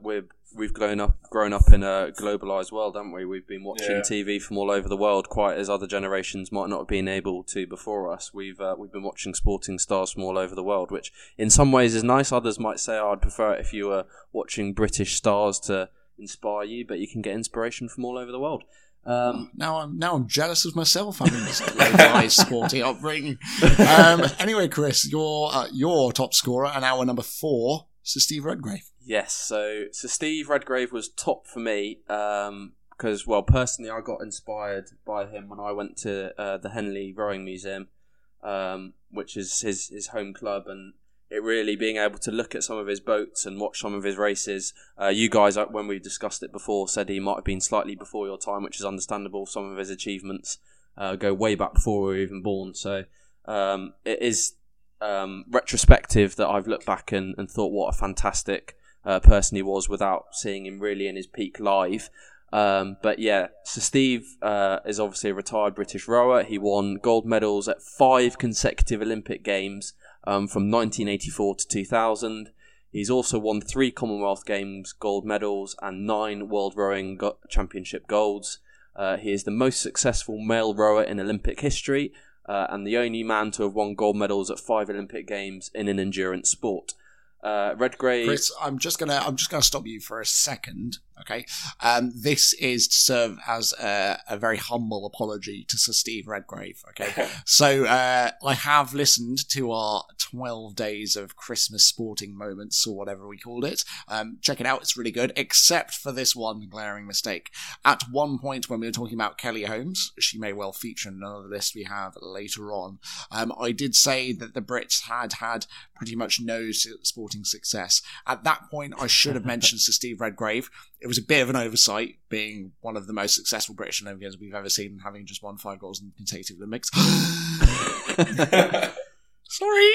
we've grown up grown up in a globalized world, haven't we? We've been watching Yeah. T V from all over the world, quite as other generations might not have been able to before us. We've uh, we've been watching sporting stars from all over the world, which in some ways is nice. Others might say, oh, I'd prefer it if you were watching British stars to inspire you, but you can get inspiration from all over the world. Um, now I'm now I'm jealous of myself having this globalised sporting upbringing. Um, anyway, Chris, your uh, your top scorer and our number four, Sir Steve Redgrave. Yes, so so Steve Redgrave was top for me um, because, well, personally, I got inspired by him when I went to uh, the Henley Rowing Museum, um, which is his his home club, and it really being able to look at some of his boats and watch some of his races. Uh, you guys, when we discussed it before, said he might have been slightly before your time, which is understandable. Some of his achievements uh, go way back before we were even born. So um, it is um, retrospective that I've looked back and, and thought what a fantastic uh, person he was without seeing him really in his peak live. Um, but yeah, so Steve uh, is obviously a retired British rower. He won gold medals at five consecutive Olympic Games um, from nineteen eighty-four to two thousand. He's also won three Commonwealth Games gold medals and nine World Rowing Go- Championship golds. Uh, he is the most successful male rower in Olympic history uh, and the only man to have won gold medals at five Olympic Games in an endurance sport. Uh, Redgrave. Chris, I'm just gonna I'm just gonna stop you for a second. Okay, um, this is to serve as a, a very humble apology to Sir Steve Redgrave. Okay, so uh, I have listened to our twelve days of Christmas sporting moments, or whatever we called it. Um, check it out; it's really good, except for this one glaring mistake. At one point, when we were talking about Kelly Holmes, she may well feature in another list we have later on. Um, I did say that the Brits had had pretty much no sporting success. At that point, I should have mentioned Sir Steve Redgrave. It was a bit of an oversight, being one of the most successful British Olympians we've ever seen, having just won five golds in consecutive Olympics. Sorry.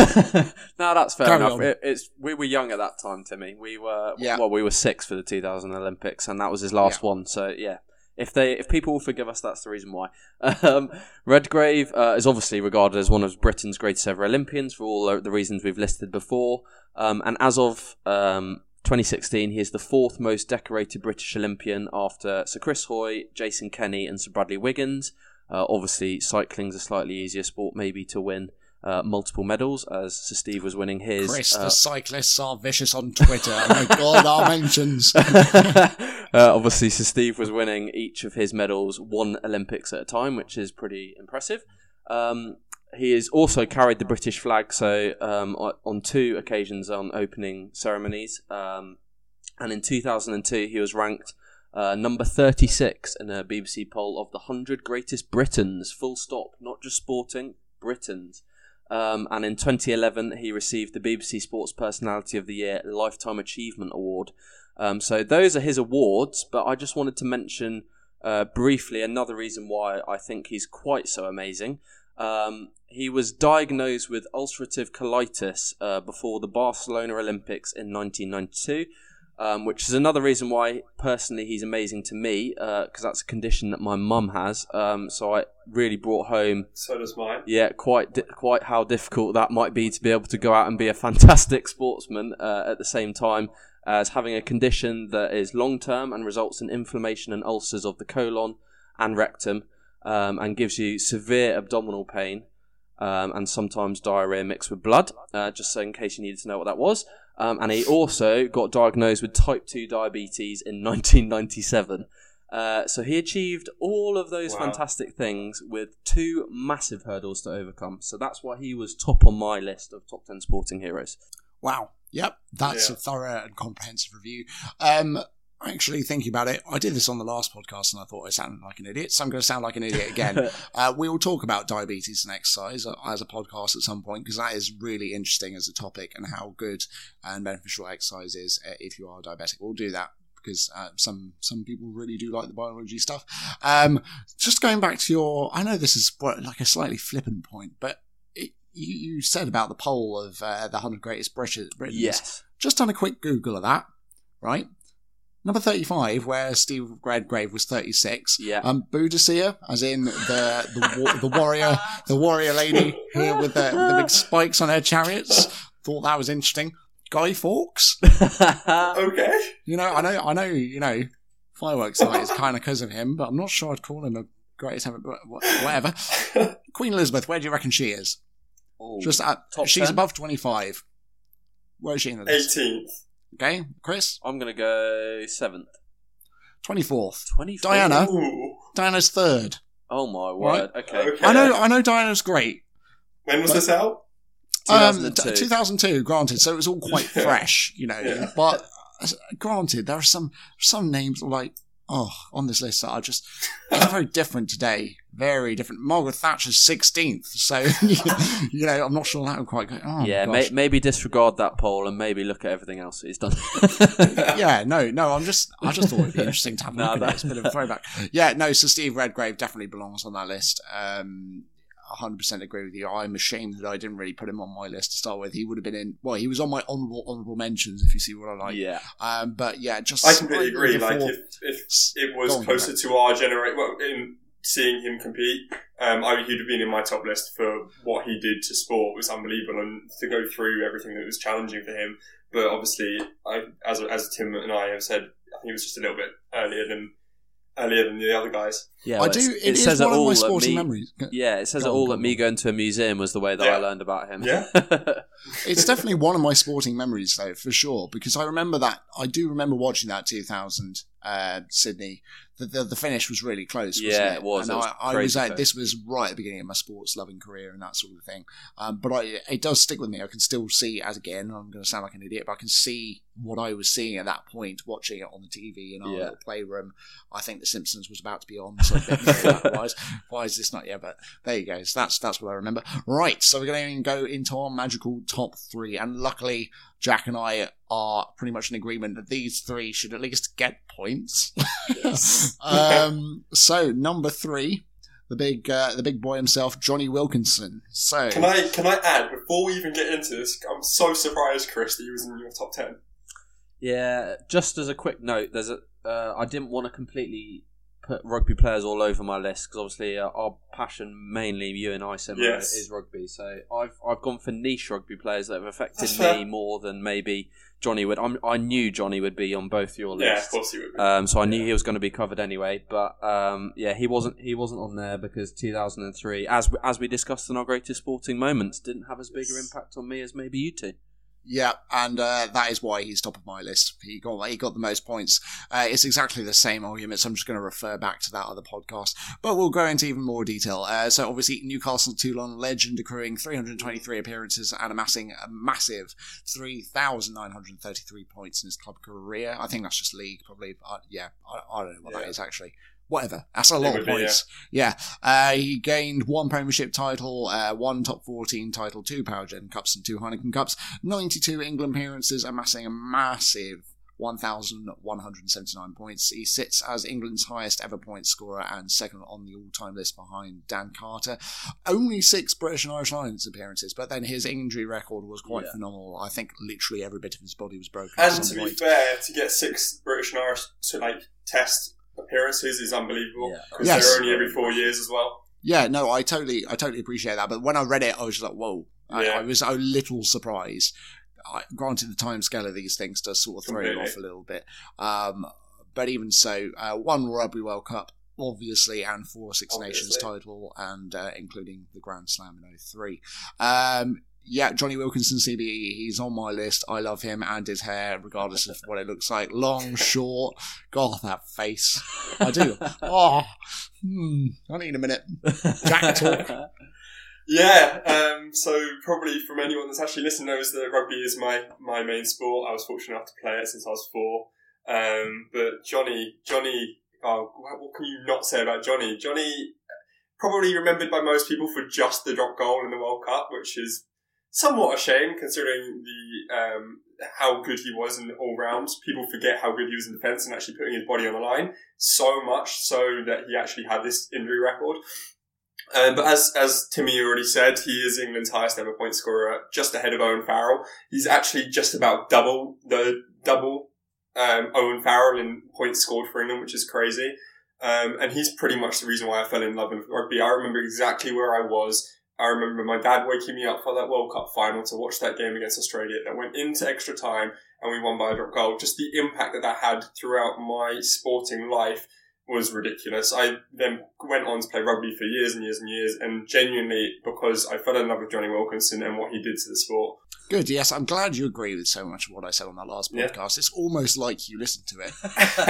No, that's fair Carry enough. on. It, it's we were young at that time, Timmy. We were Yeah. well, we were six for the two thousand Olympics, and that was his last Yeah. one. So yeah, if they if people will forgive us, that's the reason why. Um, Redgrave uh, is obviously regarded as one of Britain's greatest ever Olympians for all the reasons we've listed before. Um, and as of um, twenty sixteen, he is the fourth most decorated British Olympian after Sir Chris Hoy, Jason Kenny, and Sir Bradley Wiggins. Uh, obviously, cycling's a slightly easier sport, maybe to win uh, multiple medals, as Sir Steve was winning his. Chris, uh, the cyclists are vicious on Twitter. Oh my God, our mentions. uh, obviously, Sir Steve was winning each of his medals one Olympics at a time, which is pretty impressive. Um, he has also carried the British flag, so um, on two occasions on opening ceremonies. Um, and in two thousand two, he was ranked uh, number thirty-six in a B B C poll of the one hundred greatest Britons, full stop, not just sporting, Britons. Um, and in twenty eleven, he received the B B C Sports Personality of the Year Lifetime Achievement Award. Um, so those are his awards, but I just wanted to mention uh, briefly another reason why I think he's quite so amazing. Um, he was diagnosed with ulcerative colitis uh, before the Barcelona Olympics in nineteen ninety-two, um, which is another reason why personally he's amazing to me, because uh, that's a condition that my mum has. Um, so I really brought home, So does mine. yeah, quite di- quite how difficult that might be to be able to go out and be a fantastic sportsman uh, at the same time as having a condition that is long term and results in inflammation and ulcers of the colon and rectum. Um, and gives you severe abdominal pain um, and sometimes diarrhea mixed with blood, uh, just so in case you needed to know what that was. Um, and he also got diagnosed with type two diabetes in nineteen ninety-seven. Uh, so he achieved all of those Wow. fantastic things with two massive hurdles to overcome. So that's why he was top on my list of top ten sporting heroes. Wow. Yep, that's Yeah. a thorough and comprehensive review. Um, Actually, thinking about it, I did this on the last podcast and I thought I sounded like an idiot, so I'm going to sound like an idiot again. uh, we will talk about diabetes and exercise as a podcast at some point, because that is really interesting as a topic, and how good and beneficial exercise is if you are diabetic. We'll do that, because uh, some some people really do like the biology stuff. Um, just going back to your, I know this is like a slightly flippant point, but it, you, you said about the poll of uh, the one hundred greatest British Britons. Yes. Just done a quick Google of that, right? Number thirty-five, where Steve Redgrave was thirty-six. Yeah. Um, Boudicca, as in the the, wa- the warrior, the warrior lady here with the, with the big spikes on her chariots. Thought that was interesting. Guy Fawkes. Okay. You know, I know, I know, you know, fireworks night is kind of because of him, but I'm not sure I'd call him a greatest ever, but whatever. Queen Elizabeth, where do you reckon she is? Ooh, Just at, top she's ten? above twenty-five. Where is she in the list? eighteenth. Okay, Chris? I'm going to go seventh. twenty-fourth. twenty-four. Diana? Ooh. Diana's third. Oh my word. Okay. Okay. I know, I know Diana's great. When was this out? Um, two thousand two. t- two thousand two, granted, so it was all quite Yeah. fresh, you know. Yeah. But uh, granted, there are some some names like oh on this list that are just they're very different today, very different. Margaret Thatcher's sixteenth, so you know I'm not sure that would quite go. Oh, yeah, gosh. may- maybe disregard that poll and maybe look at everything else that he's done. yeah, no, no. I'm just, I just thought it'd be interesting to have a No, look that- at it. It's a bit of a throwback. Yeah, no. So Steve Redgrave definitely belongs on that list. Um, one hundred percent agree with you. I'm ashamed that I didn't really put him on my list to start with. He would have been in. Well, he was on my honourable honourable mentions, if you see what I like. yeah. Um, but yeah, just I completely agree. before- Like, if, if it was Go on, closer Greg. to our generation, well, in seeing him compete, um, I, he'd have been in my top list for what he did to sport was unbelievable, and to go through everything that was challenging for him. But obviously, I, as as Tim and I have said, I think it was just a little bit earlier than earlier than the other guys. Yeah, I well, do. it's- It, is says one it of all my that sporting me- memories. Yeah, it says Go it on, all go that on. me going to a museum was the way that Yeah. I learned about him. Yeah. It's definitely one of my sporting memories, though, for sure, because I remember that. I do remember watching that two thousand uh, Sydney. The, the the finish was really close, wasn't Yeah, it? it was. And It was I, I was crazy at, close. this was right at the beginning of my sports loving career and that sort of thing. Um, but I, it does stick with me. I can still see, as again, I'm going to sound like an idiot, but I can see what I was seeing at that point, watching it on the T V in our Yeah. little playroom. I think The Simpsons was about to be on, so a bit more that wise. Why is this not yet? But there you go. So that's that's what I remember. Right, so we're going to go into our magical top three, and luckily Jack and I are pretty much in agreement that these three should at least get points. um, so number three, the big uh, the big boy himself, Johnny Wilkinson. So Can I can I add, before we even get into this, I'm so surprised, Chris, that he was in your top ten. Yeah, just as a quick note, there's a. Uh, I didn't want to completely put rugby players all over my list because obviously uh, our passion, mainly you and I, similar, Yes. is rugby. So I've I've gone for niche rugby players that have affected That's me fair. more than maybe Johnny would. I'm, I knew Johnny would be on both your Yeah, of lists. course he would be. Um, so I knew he was going to be covered anyway, but um, yeah, he wasn't. He wasn't on there because two thousand three, as we- as we discussed in our greatest sporting moments, didn't have as big an impact on me as maybe you two. yeah, and uh, that is why he's top of my list. He got he got the most points. Uh, it's exactly the same argument, so I'm just going to refer back to that other podcast. But we'll go into even more detail. Uh, so obviously, Newcastle Toulon legend, accruing three hundred twenty-three appearances and amassing a massive three thousand nine hundred thirty-three points in his club career. I think that's just league, probably. Uh, yeah, I, I don't know what Yeah. that is actually. Whatever. That's a lot It of would be, points. Yeah. Uh, he gained one Premiership title, uh, one Top fourteen title, two Power Gen Cups and two Heineken Cups, ninety-two England appearances, amassing a massive one thousand one hundred seventy-nine points. He sits as England's highest ever point scorer and second on the all-time list behind Dan Carter. Only six British and Irish Lions appearances, but then his injury record was quite Yeah. phenomenal. I think literally every bit of his body was broken. at And some to be point. fair, to get six British and Irish to like test appearances is unbelievable Yeah. because Yes. they're only every four years as well. Yeah, no, I totally, I totally appreciate that. But when I read it, I was like, "Whoa!" I, Yeah. I was a little surprised. I, granted, the time scale of these things does sort of throw you Completely. off a little bit. Um, but even so, uh, one Rugby World Cup, obviously, and four Six Nations Obviously. title, and uh, including the Grand Slam in oh three. Um, yeah, Johnny Wilkinson, C B E, he's on my list. I love him and his hair, regardless of what it looks like. Long, short. God, that face. I do. Oh, hmm. I need a minute. Jack talk. Yeah, um, so probably from anyone that's actually listened knows that rugby is my, my main sport. I was fortunate enough to play it since I was four. Um, but Johnny, Johnny, oh, what what can you not say about Johnny? Johnny, probably remembered by most people for just the drop goal in the World Cup, which is somewhat a shame considering the um, how good he was in all rounds. People forget how good he was in defence and actually putting his body on the line, so much so that he actually had this injury record. Um, but as as Timmy already said, he is England's highest ever point scorer, just ahead of Owen Farrell. He's actually just about double the double um, Owen Farrell in points scored for England, which is crazy. Um, and he's pretty much the reason why I fell in love with rugby. I remember exactly where I was I remember my dad waking me up for that World Cup final to watch that game against Australia that went into extra time and we won by a drop goal. Just the impact that that had throughout my sporting life was ridiculous. I then went on to play rugby for years and years and years, and genuinely, because I fell in love with Jonny Wilkinson and what he did to the sport. Good, yes, I'm glad you agree with so much of what I said on that last podcast. Yeah. It's almost like you listened to it.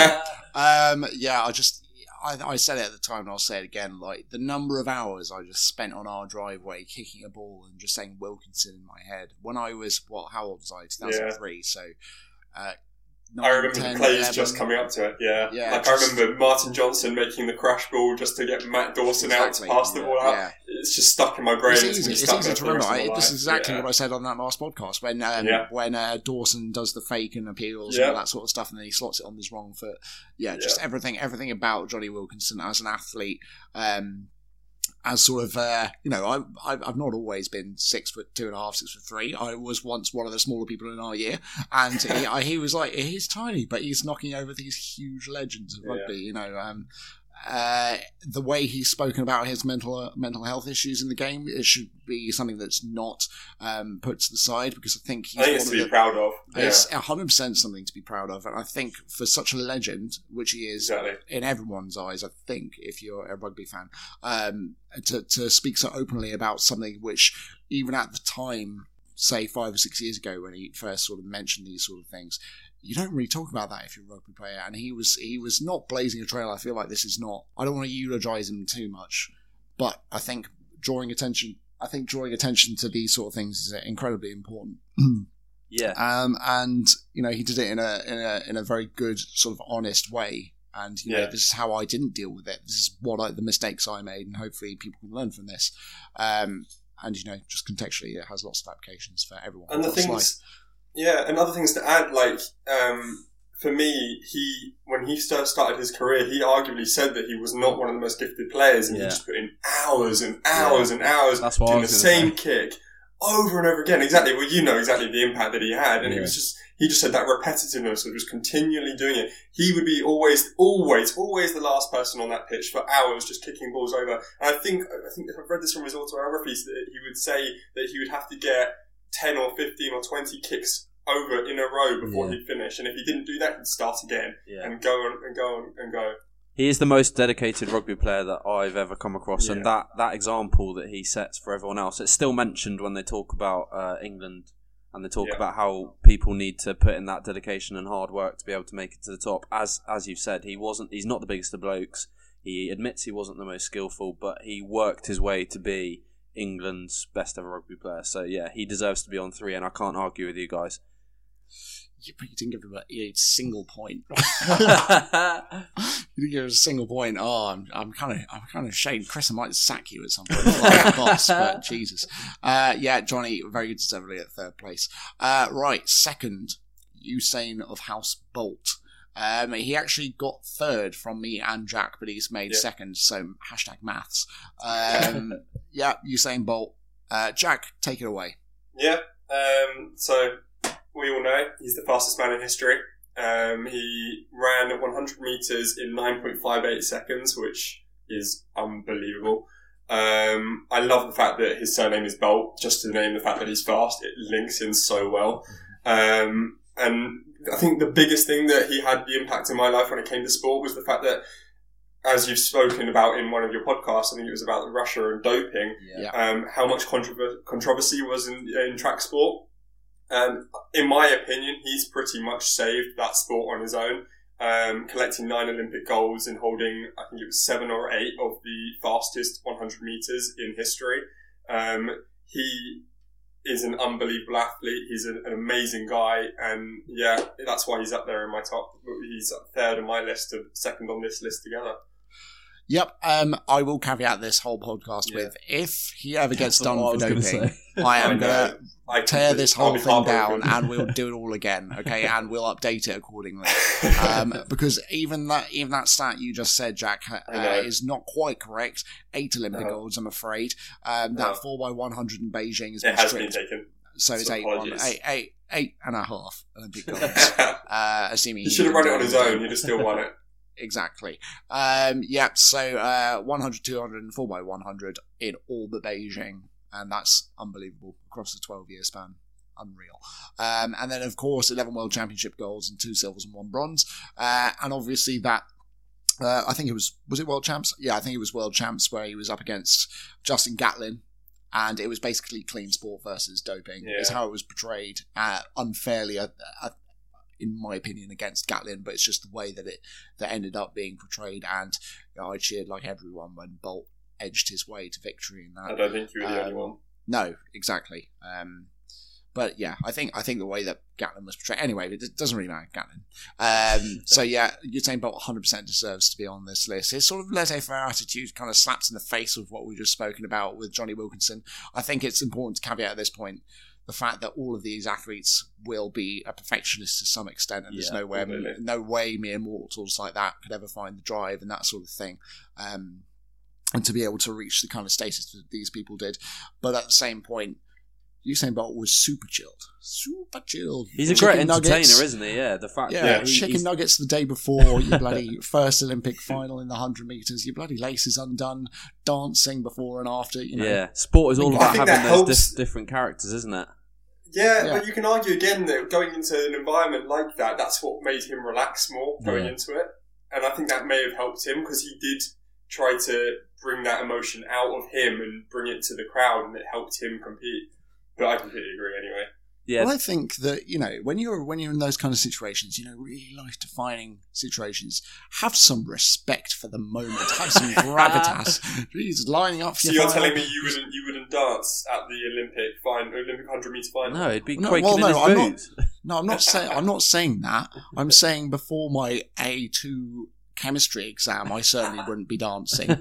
um, yeah, I just, I, I said it at the time and I'll say it again, like, the number of hours I just spent on our driveway kicking a ball and just saying Wilkinson in my head. When I was, what, how old was I? two thousand three, yeah. so... Uh, Nine, I remember ten, the plays eleven. Just coming up to it, yeah. yeah like just, I remember Martin Johnson making the crash ball just to get Matt Dawson exactly, out to pass the yeah, ball out. Yeah. It's just stuck in my brain. It's easy, it's it's easy to remember. I, this is exactly yeah. what I said on that last podcast when um, yeah. when uh, Dawson does the fake and appeals yeah. and all that sort of stuff, and then he slots it on his wrong foot. Yeah, just yeah. everything, everything about Jonny Wilkinson as an athlete. Um, As sort of, uh, you know, I, I've not always been six foot two and a half, six foot three. I was once one of the smaller people in our year, and he, I, he was like, he's tiny, but he's knocking over these huge legends of rugby. Yeah. You know, um, uh, the way he's spoken about his mental uh, mental health issues in the game, it should be something that's not um, put to the side, because I think he's I think it's one to of be the, proud of. Yeah. It's one hundred percent something to be proud of, and I think for such a legend, which he is exactly. in everyone's eyes, I think, if you're a rugby fan, um, to, to speak so openly about something which, even at the time, say five or six years ago when he first sort of mentioned these sort of things, you don't really talk about that if you're a rugby player. And he was he was not blazing a trail. I feel like this is not, I don't want to eulogise him too much, but I think drawing attention, I think drawing attention to these sort of things is incredibly important. Yeah. Um, and, you know, he did it in a, in a, in a very good sort of honest way. And, you yeah. know, this is how I didn't deal with it. This is what I, the mistakes I made, and hopefully people can learn from this. Um, and, you know, just contextually, it has lots of applications for everyone. And the things, life. yeah, and other things to add, like, um, for me, he, when he started his career, he arguably said that he was not one of the most gifted players, and yeah. he just put in hours and hours yeah. and hours That's what doing the same say. kick over and over again. Exactly. Well, you know exactly the impact that he had, and yeah. it was just, he just had that repetitiveness of just continually doing it. He would be always, always, always the last person on that pitch for hours, just kicking balls over. And I think, I think I've read this from his autobiographies, that he would say that he would have to get ten or fifteen or twenty kicks over in a row before yeah. he'd finish. And if he didn't do that, he'd start again yeah. and go on and go on and go. He is the most dedicated rugby player that I've ever come across, yeah. and that, that example that he sets for everyone else, it's still mentioned when they talk about uh, England, and they talk yeah. about how people need to put in that dedication and hard work to be able to make it to the top. As as you said, he wasn't. He's not the biggest of blokes. He admits he wasn't the most skillful, but he worked his way to be England's best ever rugby player. So yeah, he deserves to be on three, and I can't argue with you guys. You, you didn't give him a, a single point. You didn't give him a single point. Oh, I'm, I'm kind of, I'm kind of ashamed. Chris, I might sack you at some point, like a boss. But Jesus, uh, yeah, Jonny, very good deservedly at third place. Uh, right, second, Usain of House Bolt. Um, he actually got third from me and Jack, but he's made yep. second. So hashtag maths. Um, yeah, Usain Bolt. Uh, Jack, take it away. Yeah. Um, so. We all know he's the fastest man in history. Um, he ran one hundred metres in nine point five eight seconds, which is unbelievable. Um, I love the fact that his surname is Bolt, just to name the fact that he's fast. It links in so well. Um, and I think the biggest thing that he had the impact in my life when it came to sport was the fact that, as you've spoken about in one of your podcasts, I think it was about Russia and doping, yeah. um, how much controver- controversy was in, in track sport. Um, in my opinion, he's pretty much saved that sport on his own, um, collecting nine Olympic golds and holding, I think it was seven or eight of the fastest one hundred metres in history. Um, he is an unbelievable athlete. He's an, an amazing guy, and yeah, that's why he's up there in my top. He's third on my list, and second on this list together. Yep, um, I will caveat this whole podcast yeah. with, if he ever gets done for doping, I am going to tear this whole thing down and we'll do it all again, okay, and we'll update it accordingly. Um, because even that even that stat you just said, Jack, uh, is not quite correct. Eight Olympic no. golds, I'm afraid. Um, that no. four by one hundred in Beijing has been it has stripped. been taken. So, so it's eight, on, eight, eight, eight and a half Olympic golds. uh, assuming he should have run it on his own, he'd have still won it. Exactly. Um, yeah, so uh, one hundred, two hundred, and four by one hundred in all but Beijing. and that's unbelievable across a twelve-year span. Unreal. Um, and then, of course, eleven World Championship golds and two silvers and one bronze. Uh, and obviously that, uh, I think it was, was it World Champs? Yeah, I think it was World Champs where he was up against Justin Gatlin. And it was basically clean sport versus doping. Yeah. Is how it was portrayed uh, unfairly, uh, uh, in my opinion, against Gatlin. But it's just the way that it that ended up being portrayed. And you know, I cheered like everyone when Bolt edged his way to victory in that. I don't think you were the um, only one. No, exactly. Um, but yeah, I think I think the way that Gatlin was portrayed. Anyway, it doesn't really matter, Gatlin. Um, so yeah, Usain Bolt one hundred percent deserves to be on this list. His sort of laissez-faire attitude kind of slaps in the face of what we've just spoken about with Johnny Wilkinson. I think it's important to caveat at this point the fact that all of these athletes will be a perfectionist to some extent, and there's Yeah, no way, completely. no way mere mortals like that could ever find the drive and that sort of thing. Um, and to be able to reach the kind of status that these people did. But at the same point, Usain Bolt was super chilled. Super chilled. He's a Chicken great entertainer, nuggets. isn't he? Yeah, the fact Yeah, that he, chicken he's- nuggets the day before your bloody first Olympic final in the one hundred metres. Your bloody laces undone, dancing before and after. You know. Yeah, sport is all I about think having that those helps- dif- different characters, isn't it? Yeah, Yeah. but you can argue again that going into an environment like that, that's what made him relax more going Yeah. into it. And I think that may have helped him because he did try to bring that emotion out of him and bring it to the crowd, and it helped him compete. But I completely agree anyway. Yeah, Well, I think that, you know, when you're when you're in those kind of situations, you know, really life defining situations, have some respect for the moment, have some gravitas. Jeez, lining up for So your you're final- telling me you wouldn't you wouldn't dance at the Olympic fine Olympic hundred meter final? no, he'd be No, quaking well, no, in I'm his not- boots. No, I'm not saying I'm not saying that. I'm saying before my A two chemistry exam, I certainly wouldn't be dancing.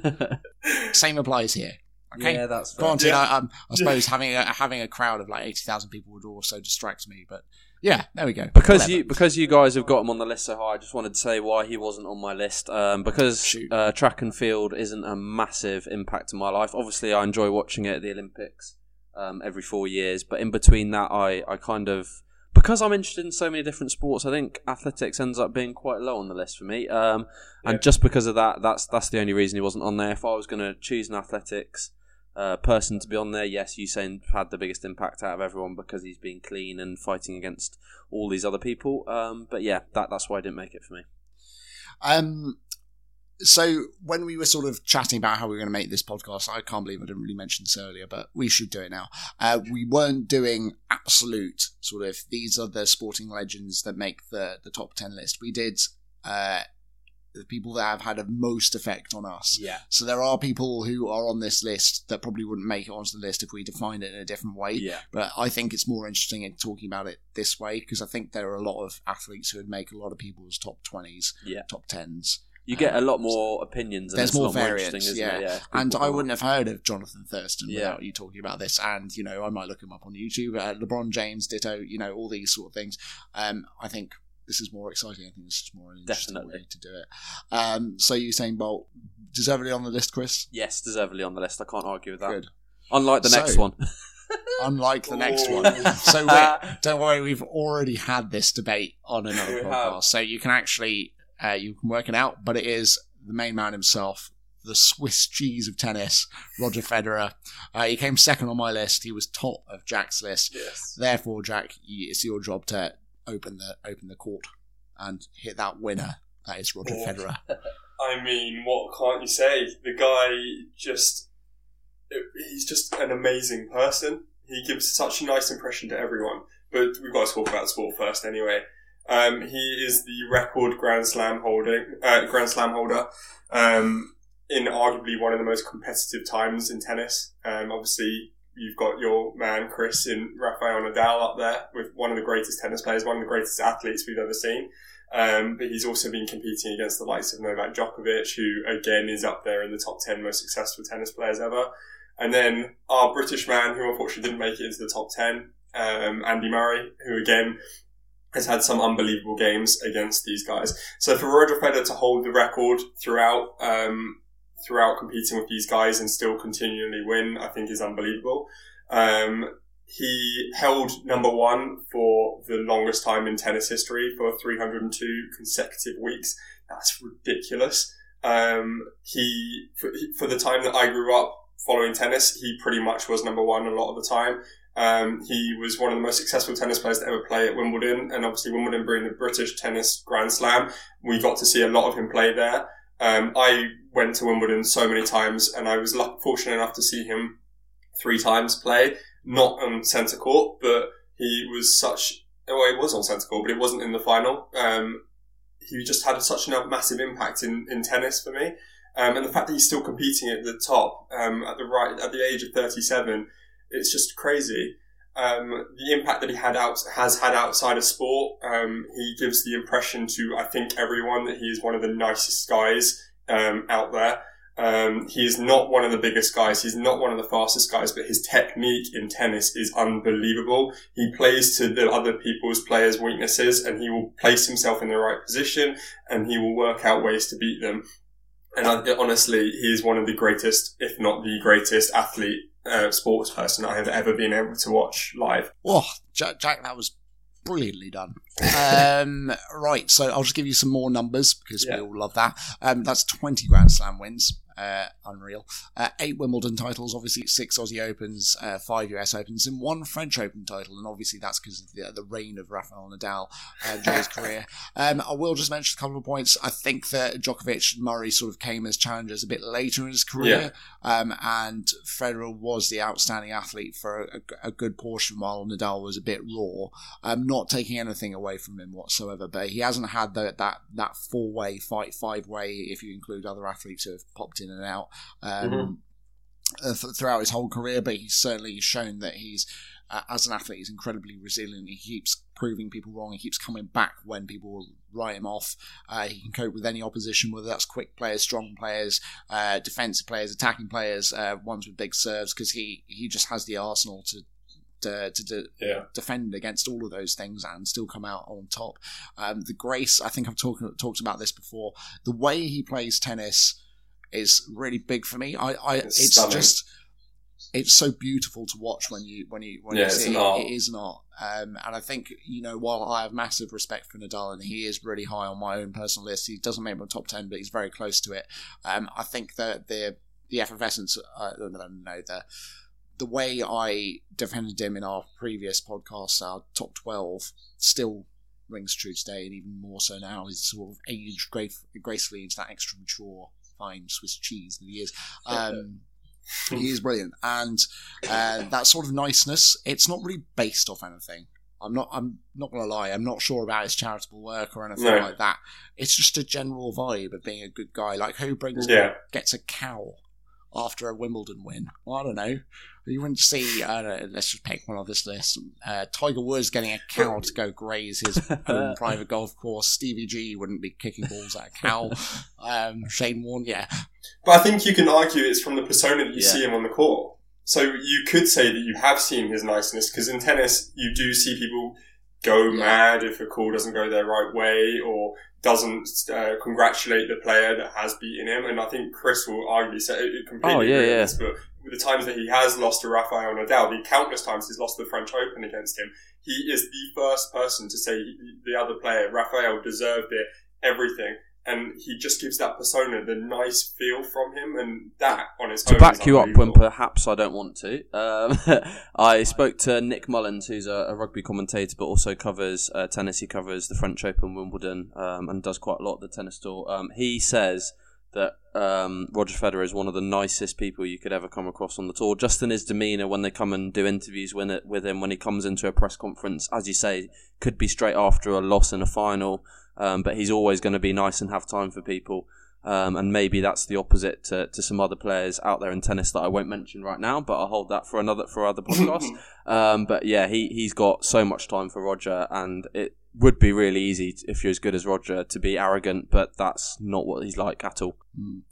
Same applies here. Okay. Yeah, that's fair. Granted, Yeah. I, um, I suppose having a having a crowd of like eighty thousand people would also distract me. But yeah, there we go. Because Whatever. you because you guys have got him on the list so high, I just wanted to say why he wasn't on my list. Um, because Shoot. uh, track and field isn't a massive impact in my life. Obviously, I enjoy watching it at the Olympics um, every four years, but in between that, I, I kind of because I'm interested in so many different sports, I think athletics ends up being quite low on the list for me. Um, and Yeah. just because of that, that's that's the only reason he wasn't on there. If I was going to choose an athletics uh, person to be on there, yes, Usain had the biggest impact out of everyone because he's been clean and fighting against all these other people. Um, but yeah, that that's why it didn't make it for me. Um, so when we were sort of chatting about how we were going to make this podcast, I can't believe I didn't really mention this earlier, but we should do it now. Uh, we weren't doing absolute sort of, these are the sporting legends that make the, the top ten list. We did uh, the people that have had a most effect on us. Yeah. So there are people who are on this list that probably wouldn't make it onto the list if we defined it in a different way. Yeah. But I think it's more interesting in talking about it this way because I think there are a lot of athletes who would make a lot of people's top twenties, Yeah. top tens. You get a lot more opinions. And There's it's a more lot more variance, interesting, isn't yeah. it? Yeah. And People I are- wouldn't have heard of Jonathan Thurston Yeah. without you talking about this. And, you know, I might look him up on YouTube. Uh, LeBron James, ditto, you know, all these sort of things. Um, I think this is more exciting. I think this is more an interesting Definitely. way to do it. Um, so Usain Bolt, deservedly on the list, Chris? Yes, deservedly on the list. I can't argue with that. Good. Unlike the So- next one. Unlike the next Ooh. one. So wait, don't worry, we've already had this debate on another We podcast. have. So you can actually, uh, you can work it out, but it is the main man himself, the Swiss cheese of tennis, Roger Federer. Uh, he came second on my list. He was top of Jack's list. Yes. Therefore, Jack, you- it's your job to open the open the court and hit that winner. That is Roger Oh. Federer. I mean, what can't you say? The guy just, he's just an amazing person. He gives such a nice impression to everyone. But we've got to talk about sport first anyway. Um, he is the record Grand Slam holding, uh, Grand Slam holder, um, in arguably one of the most competitive times in tennis. Um, obviously, you've got your man, Chris, in Rafael Nadal up there with one of the greatest tennis players, one of the greatest athletes we've ever seen. Um, but he's also been competing against the likes of Novak Djokovic, who again is up there in the top ten most successful tennis players ever. And then our British man, who unfortunately didn't make it into the top ten, um, Andy Murray, who again has had some unbelievable games against these guys. So for Roger Federer to hold the record throughout, um, throughout competing with these guys and still continually win, I think is unbelievable. Um, He held number one for the longest time in tennis history for three hundred two consecutive weeks. That's ridiculous. Um, he, for, for the time that I grew up following tennis, he pretty much was number one a lot of the time. Um, he was one of the most successful tennis players to ever play at Wimbledon, and obviously Wimbledon being the British tennis Grand Slam, we got to see a lot of him play there. Um, I went to Wimbledon so many times, and I was luck- fortunate enough to see him three times play, not on centre court, but he was such, well, it was on centre court, but it wasn't in the final. Um, he just had such a massive impact in, in tennis for me. Um, and the fact that he's still competing at the top, um, at the right, at the age of thirty-seven, it's just crazy. Um, the impact that he had out, has had outside of sport, um, he gives the impression to, I think, everyone that he is one of the nicest guys, um, out there. Um, he is not one of the biggest guys. He's not one of the fastest guys, but his technique in tennis is unbelievable. He plays to the other people's players' weaknesses, and he will place himself in the right position, and he will work out ways to beat them. And I, honestly, he is one of the greatest, if not the greatest athlete, uh, sports person I have ever been able to watch live. Oh, Jack, Jack that was brilliantly done. Um, right, so I'll just give you some more numbers because yeah. we all love that. Um, that's twenty Grand Slam wins. Uh, unreal. Uh, eight Wimbledon titles, obviously six Aussie Opens, uh, five U S Opens, and one French Open title, and obviously that's because of the, the reign of Rafael Nadal uh, during his career. Um, I will just mention a couple of points. I think that Djokovic and Murray sort of came as challengers a bit later in his career, yeah. um, and Federer was the outstanding athlete for a, a good portion while Nadal was a bit raw. Um, not taking anything away from him whatsoever, but he hasn't had the, that that four-way fight, five-way, if you include other athletes who have popped in and out um, mm-hmm. uh, th- throughout his whole career, but he's certainly shown that he's, uh, as an athlete, he's incredibly resilient. He keeps proving people wrong. He keeps coming back when people write him off. Uh, he can cope with any opposition, whether that's quick players, strong players, uh, defensive players, attacking players, uh, ones with big serves, because he, he just has the arsenal to To, to, to yeah. defend against all of those things and still come out on top. Um, the grace, I think I've talked talked about this before. The way he plays tennis is really big for me. I, I it's, it's just it's so beautiful to watch when you when you when yeah, you see it. It is not. Um, and I think, you know, while I have massive respect for Nadal and he is really high on my own personal list, he doesn't make my top ten, but he's very close to it. Um, I think that the the effervescence, uh, no, no, the the way I defended him in our previous podcast, our top twelve, still rings true today, and even more so now. He's sort of aged grace- gracefully into that extra mature, fine Swiss cheese that he is. Um, he is brilliant, and uh, that sort of niceness, it's not really based off anything. I'm not. I'm not going to lie. I'm not sure about his charitable work or anything no. like that. It's just a general vibe of being a good guy. Like, who brings yeah. gets a cow after a Wimbledon win? Well, I don't know. You wouldn't see, I don't know, let's just pick one of this list. Uh, Tiger Woods getting a cow to go graze his own private golf course. Stevie G wouldn't be kicking balls at a cow. Um, Shane Warne, yeah. But I think you can argue it's from the persona that you yeah. see him on the court. So you could say that you have seen his niceness, because in tennis, you do see people go yeah. mad if a call doesn't go their right way, or doesn't uh, congratulate the player that has beaten him. And I think Chris will argue so it completely oh, yeah, agree yeah. with this, but with the times that he has lost to Rafael Nadal, the countless times he's lost the French Open against him, he is the first person to say the other player, Rafael, deserved it, everything. And he just gives that persona the nice feel from him, and that on its own. To back you up when perhaps I don't want to, um, I spoke to Nick Mullins, who's a, a rugby commentator, but also covers uh, tennis. He covers the French Open, Wimbledon, um, and does quite a lot of the tennis tour. Um, he says that um, Roger Federer is one of the nicest people you could ever come across on the tour. Just in his demeanour when they come and do interviews with, it, with him, when he comes into a press conference, as you say, could be straight after a loss in a final, um, but he's always going to be nice and have time for people. Um, and maybe that's the opposite to, to some other players out there in tennis that I won't mention right now, but I'll hold that for another for other podcasts. um, but yeah, he, he's got so much time for Roger, and it would be really easy to, if you're as good as Roger, to be arrogant, but that's not what he's like at all. Mm.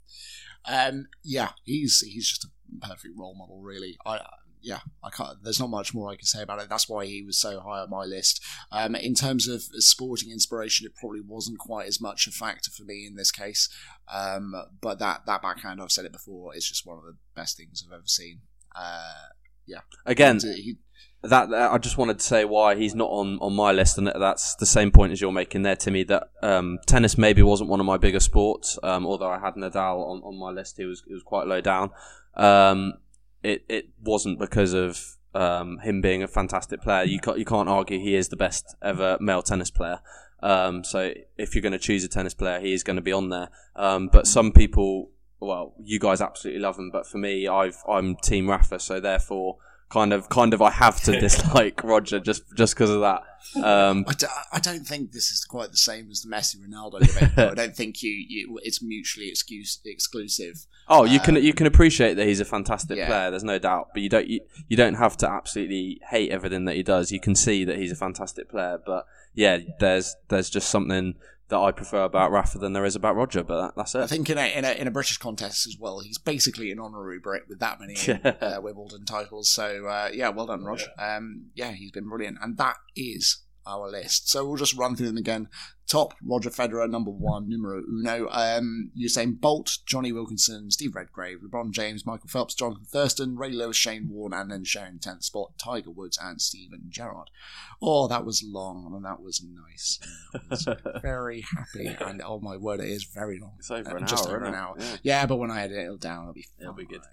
Um, yeah, he's he's just a perfect role model, really. I yeah, I can't. There's not much more I can say about it. That's why he was so high on my list. Um, in terms of sporting inspiration, it probably wasn't quite as much a factor for me in this case. Um, but that that backhand, I've said it before, is just one of the best things I've ever seen. Uh, yeah, again. He, that I just wanted to say why he's not on, on my list, and that's the same point as you're making there, Timmy. That um, tennis maybe wasn't one of my bigger sports, um, although I had Nadal on, on my list. He was he was quite low down. Um, it it wasn't because of um, him being a fantastic player. You can't you can't argue he is the best ever male tennis player. Um, so if you're going to choose a tennis player, he is going to be on there. Um, but some people, well, you guys absolutely love him, but for me, I've I'm Team Rafa, so therefore. Kind of, kind of, I have to dislike Roger just just because of that. Um, I, d- I don't think this is quite the same as the Messi Ronaldo debate. I don't think you, you it's mutually excuse, exclusive. Oh, you um, can you can appreciate that he's a fantastic yeah. player. There's no doubt, but you don't you, you don't have to absolutely hate everything that he does. You can see that he's a fantastic player, but yeah, there's there's just something that I prefer about Rafa than there is about Roger, but that, that's it. I think in a, in a in a British contest as well, he's basically an honorary Brit with that many uh, Wimbledon titles. So uh, yeah, well done, Roger. Um, yeah, he's been brilliant, and that is our list. So we'll just run through them again. Top, Roger Federer, number one, numero uno. Um, Usain Bolt, Johnny Wilkinson, Steve Redgrave, LeBron James, Michael Phelps, Jonathan Thurston, Ray Lewis, Shane Warne, and then sharing tenth spot, Tiger Woods and Steven Gerrard. Oh, that was long and that was nice. I was very happy, and oh my word, it is very long. It's over uh, an just hour. over an it? hour. Yeah. Yeah, but when I edit it down, it'll be fine. It'll be good.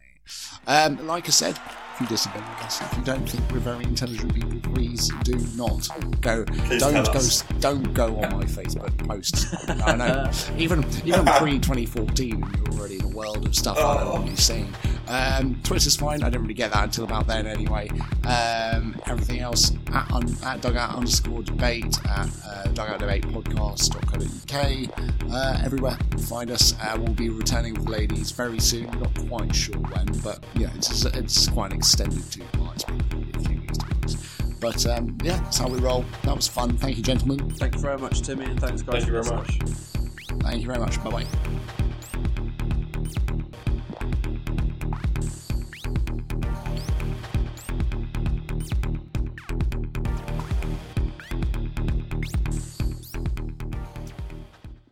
Um, like I said, if you disagree with us, if you don't think we're very intelligent people, please do not go. Please don't tell go. us. Don't go on my Facebook posts. I know. Even even pre twenty fourteen, you're already in a world of stuff I don't want to be seeing. Um, Twitter's fine. I didn't really get that until about then, anyway. Um, everything else at, un, at dugout underscore debate at uh, dugout debate podcast dot co dot uk. Uh, everywhere, find us. Uh, we'll be returning with ladies very soon. Not quite sure when, but yeah, it's it's quite an extended two parts, probably a few weeks to be honest. But um, yeah, that's how we roll. That was fun. Thank you, gentlemen. Thank you very much, Timmy, and thanks, guys. Thank you very much. Thank you very much. Bye bye.